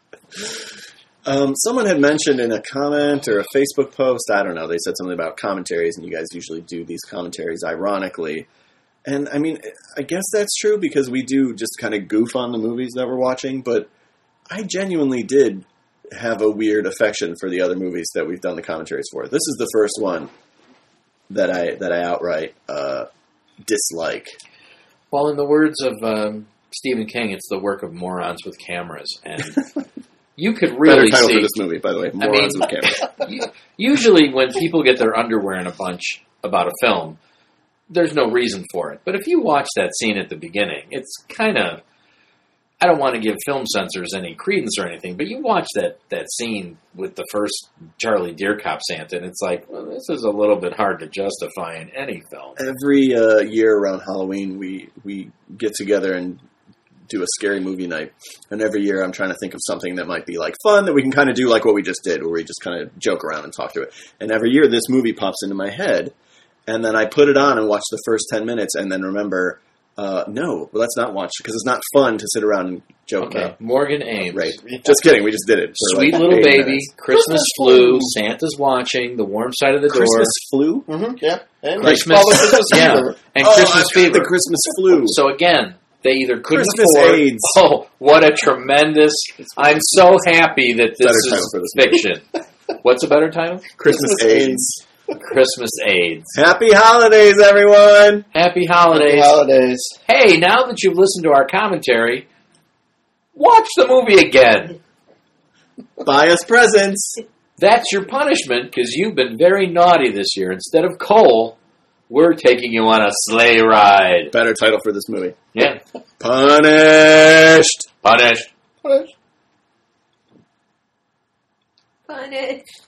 Speaker 1: Um, someone had mentioned in a comment or a Facebook post, I don't know, they said something about commentaries, and you guys usually do these commentaries ironically. And, I mean, I guess that's true because we do just kind of goof on the movies that we're watching, but I genuinely did have a weird affection for the other movies that we've done the commentaries for. This is the first one that I that I outright uh, dislike.
Speaker 2: Well, in the words of um, Stephen King, it's the work of morons with cameras. And you could
Speaker 1: Better
Speaker 2: really
Speaker 1: title
Speaker 2: see...
Speaker 1: for this movie, by the way.
Speaker 2: I
Speaker 1: Morons
Speaker 2: mean-
Speaker 1: with cameras.
Speaker 2: u- Usually when people get their underwear in a bunch about a film, there's no reason for it. But if you watch that scene at the beginning, it's kind of... I don't want to give film censors any credence or anything, but you watch that, that scene with the first Charlie Deer Cop Santa, and it's like, well, this is a little bit hard to justify in any film.
Speaker 1: Every uh, year around Halloween, we, we get together and do a scary movie night. And every year I'm trying to think of something that might be like fun that we can kind of do like what we just did, where we just kind of joke around and talk through it. And every year this movie pops into my head, and then I put it on and watch the first ten minutes and then remember, uh, no, well, let's not watch it because it's not fun to sit around and joke
Speaker 2: Okay,
Speaker 1: about.
Speaker 2: Morgan Ames.
Speaker 1: Right. Just kidding. We just did it. for
Speaker 2: Sweet
Speaker 1: like
Speaker 2: little
Speaker 1: eight
Speaker 2: baby,
Speaker 1: minutes.
Speaker 2: Christmas flu, Santa's watching, the warm side of the
Speaker 1: Christmas
Speaker 2: door,
Speaker 1: flu?
Speaker 3: Mm-hmm, yeah. And
Speaker 2: Christmas,
Speaker 3: Father Christmas
Speaker 2: yeah,
Speaker 3: Fever.
Speaker 2: and
Speaker 1: Oh,
Speaker 2: Christmas
Speaker 1: I've got
Speaker 2: fever.
Speaker 1: the Christmas flu.
Speaker 2: So again, they either couldn't
Speaker 1: Christmas
Speaker 2: afford.
Speaker 1: AIDS.
Speaker 2: Oh, what a tremendous! I'm so happy that this
Speaker 1: Better title
Speaker 2: is
Speaker 1: for this
Speaker 2: fiction. What's a better title?
Speaker 1: Christmas,
Speaker 3: Christmas
Speaker 1: AIDS.
Speaker 2: Christmas AIDS.
Speaker 1: Happy holidays, everyone!
Speaker 2: Happy holidays!
Speaker 3: Happy holidays.
Speaker 2: Hey, now that you've listened to our commentary, Watch the movie again.
Speaker 1: Buy us presents.
Speaker 2: That's your punishment because you've been very naughty this year. Instead of coal, we're taking you on a sleigh ride.
Speaker 1: Better title for this movie.
Speaker 2: Yeah.
Speaker 1: Punished.
Speaker 2: Punished.
Speaker 3: Punished.
Speaker 4: Punished.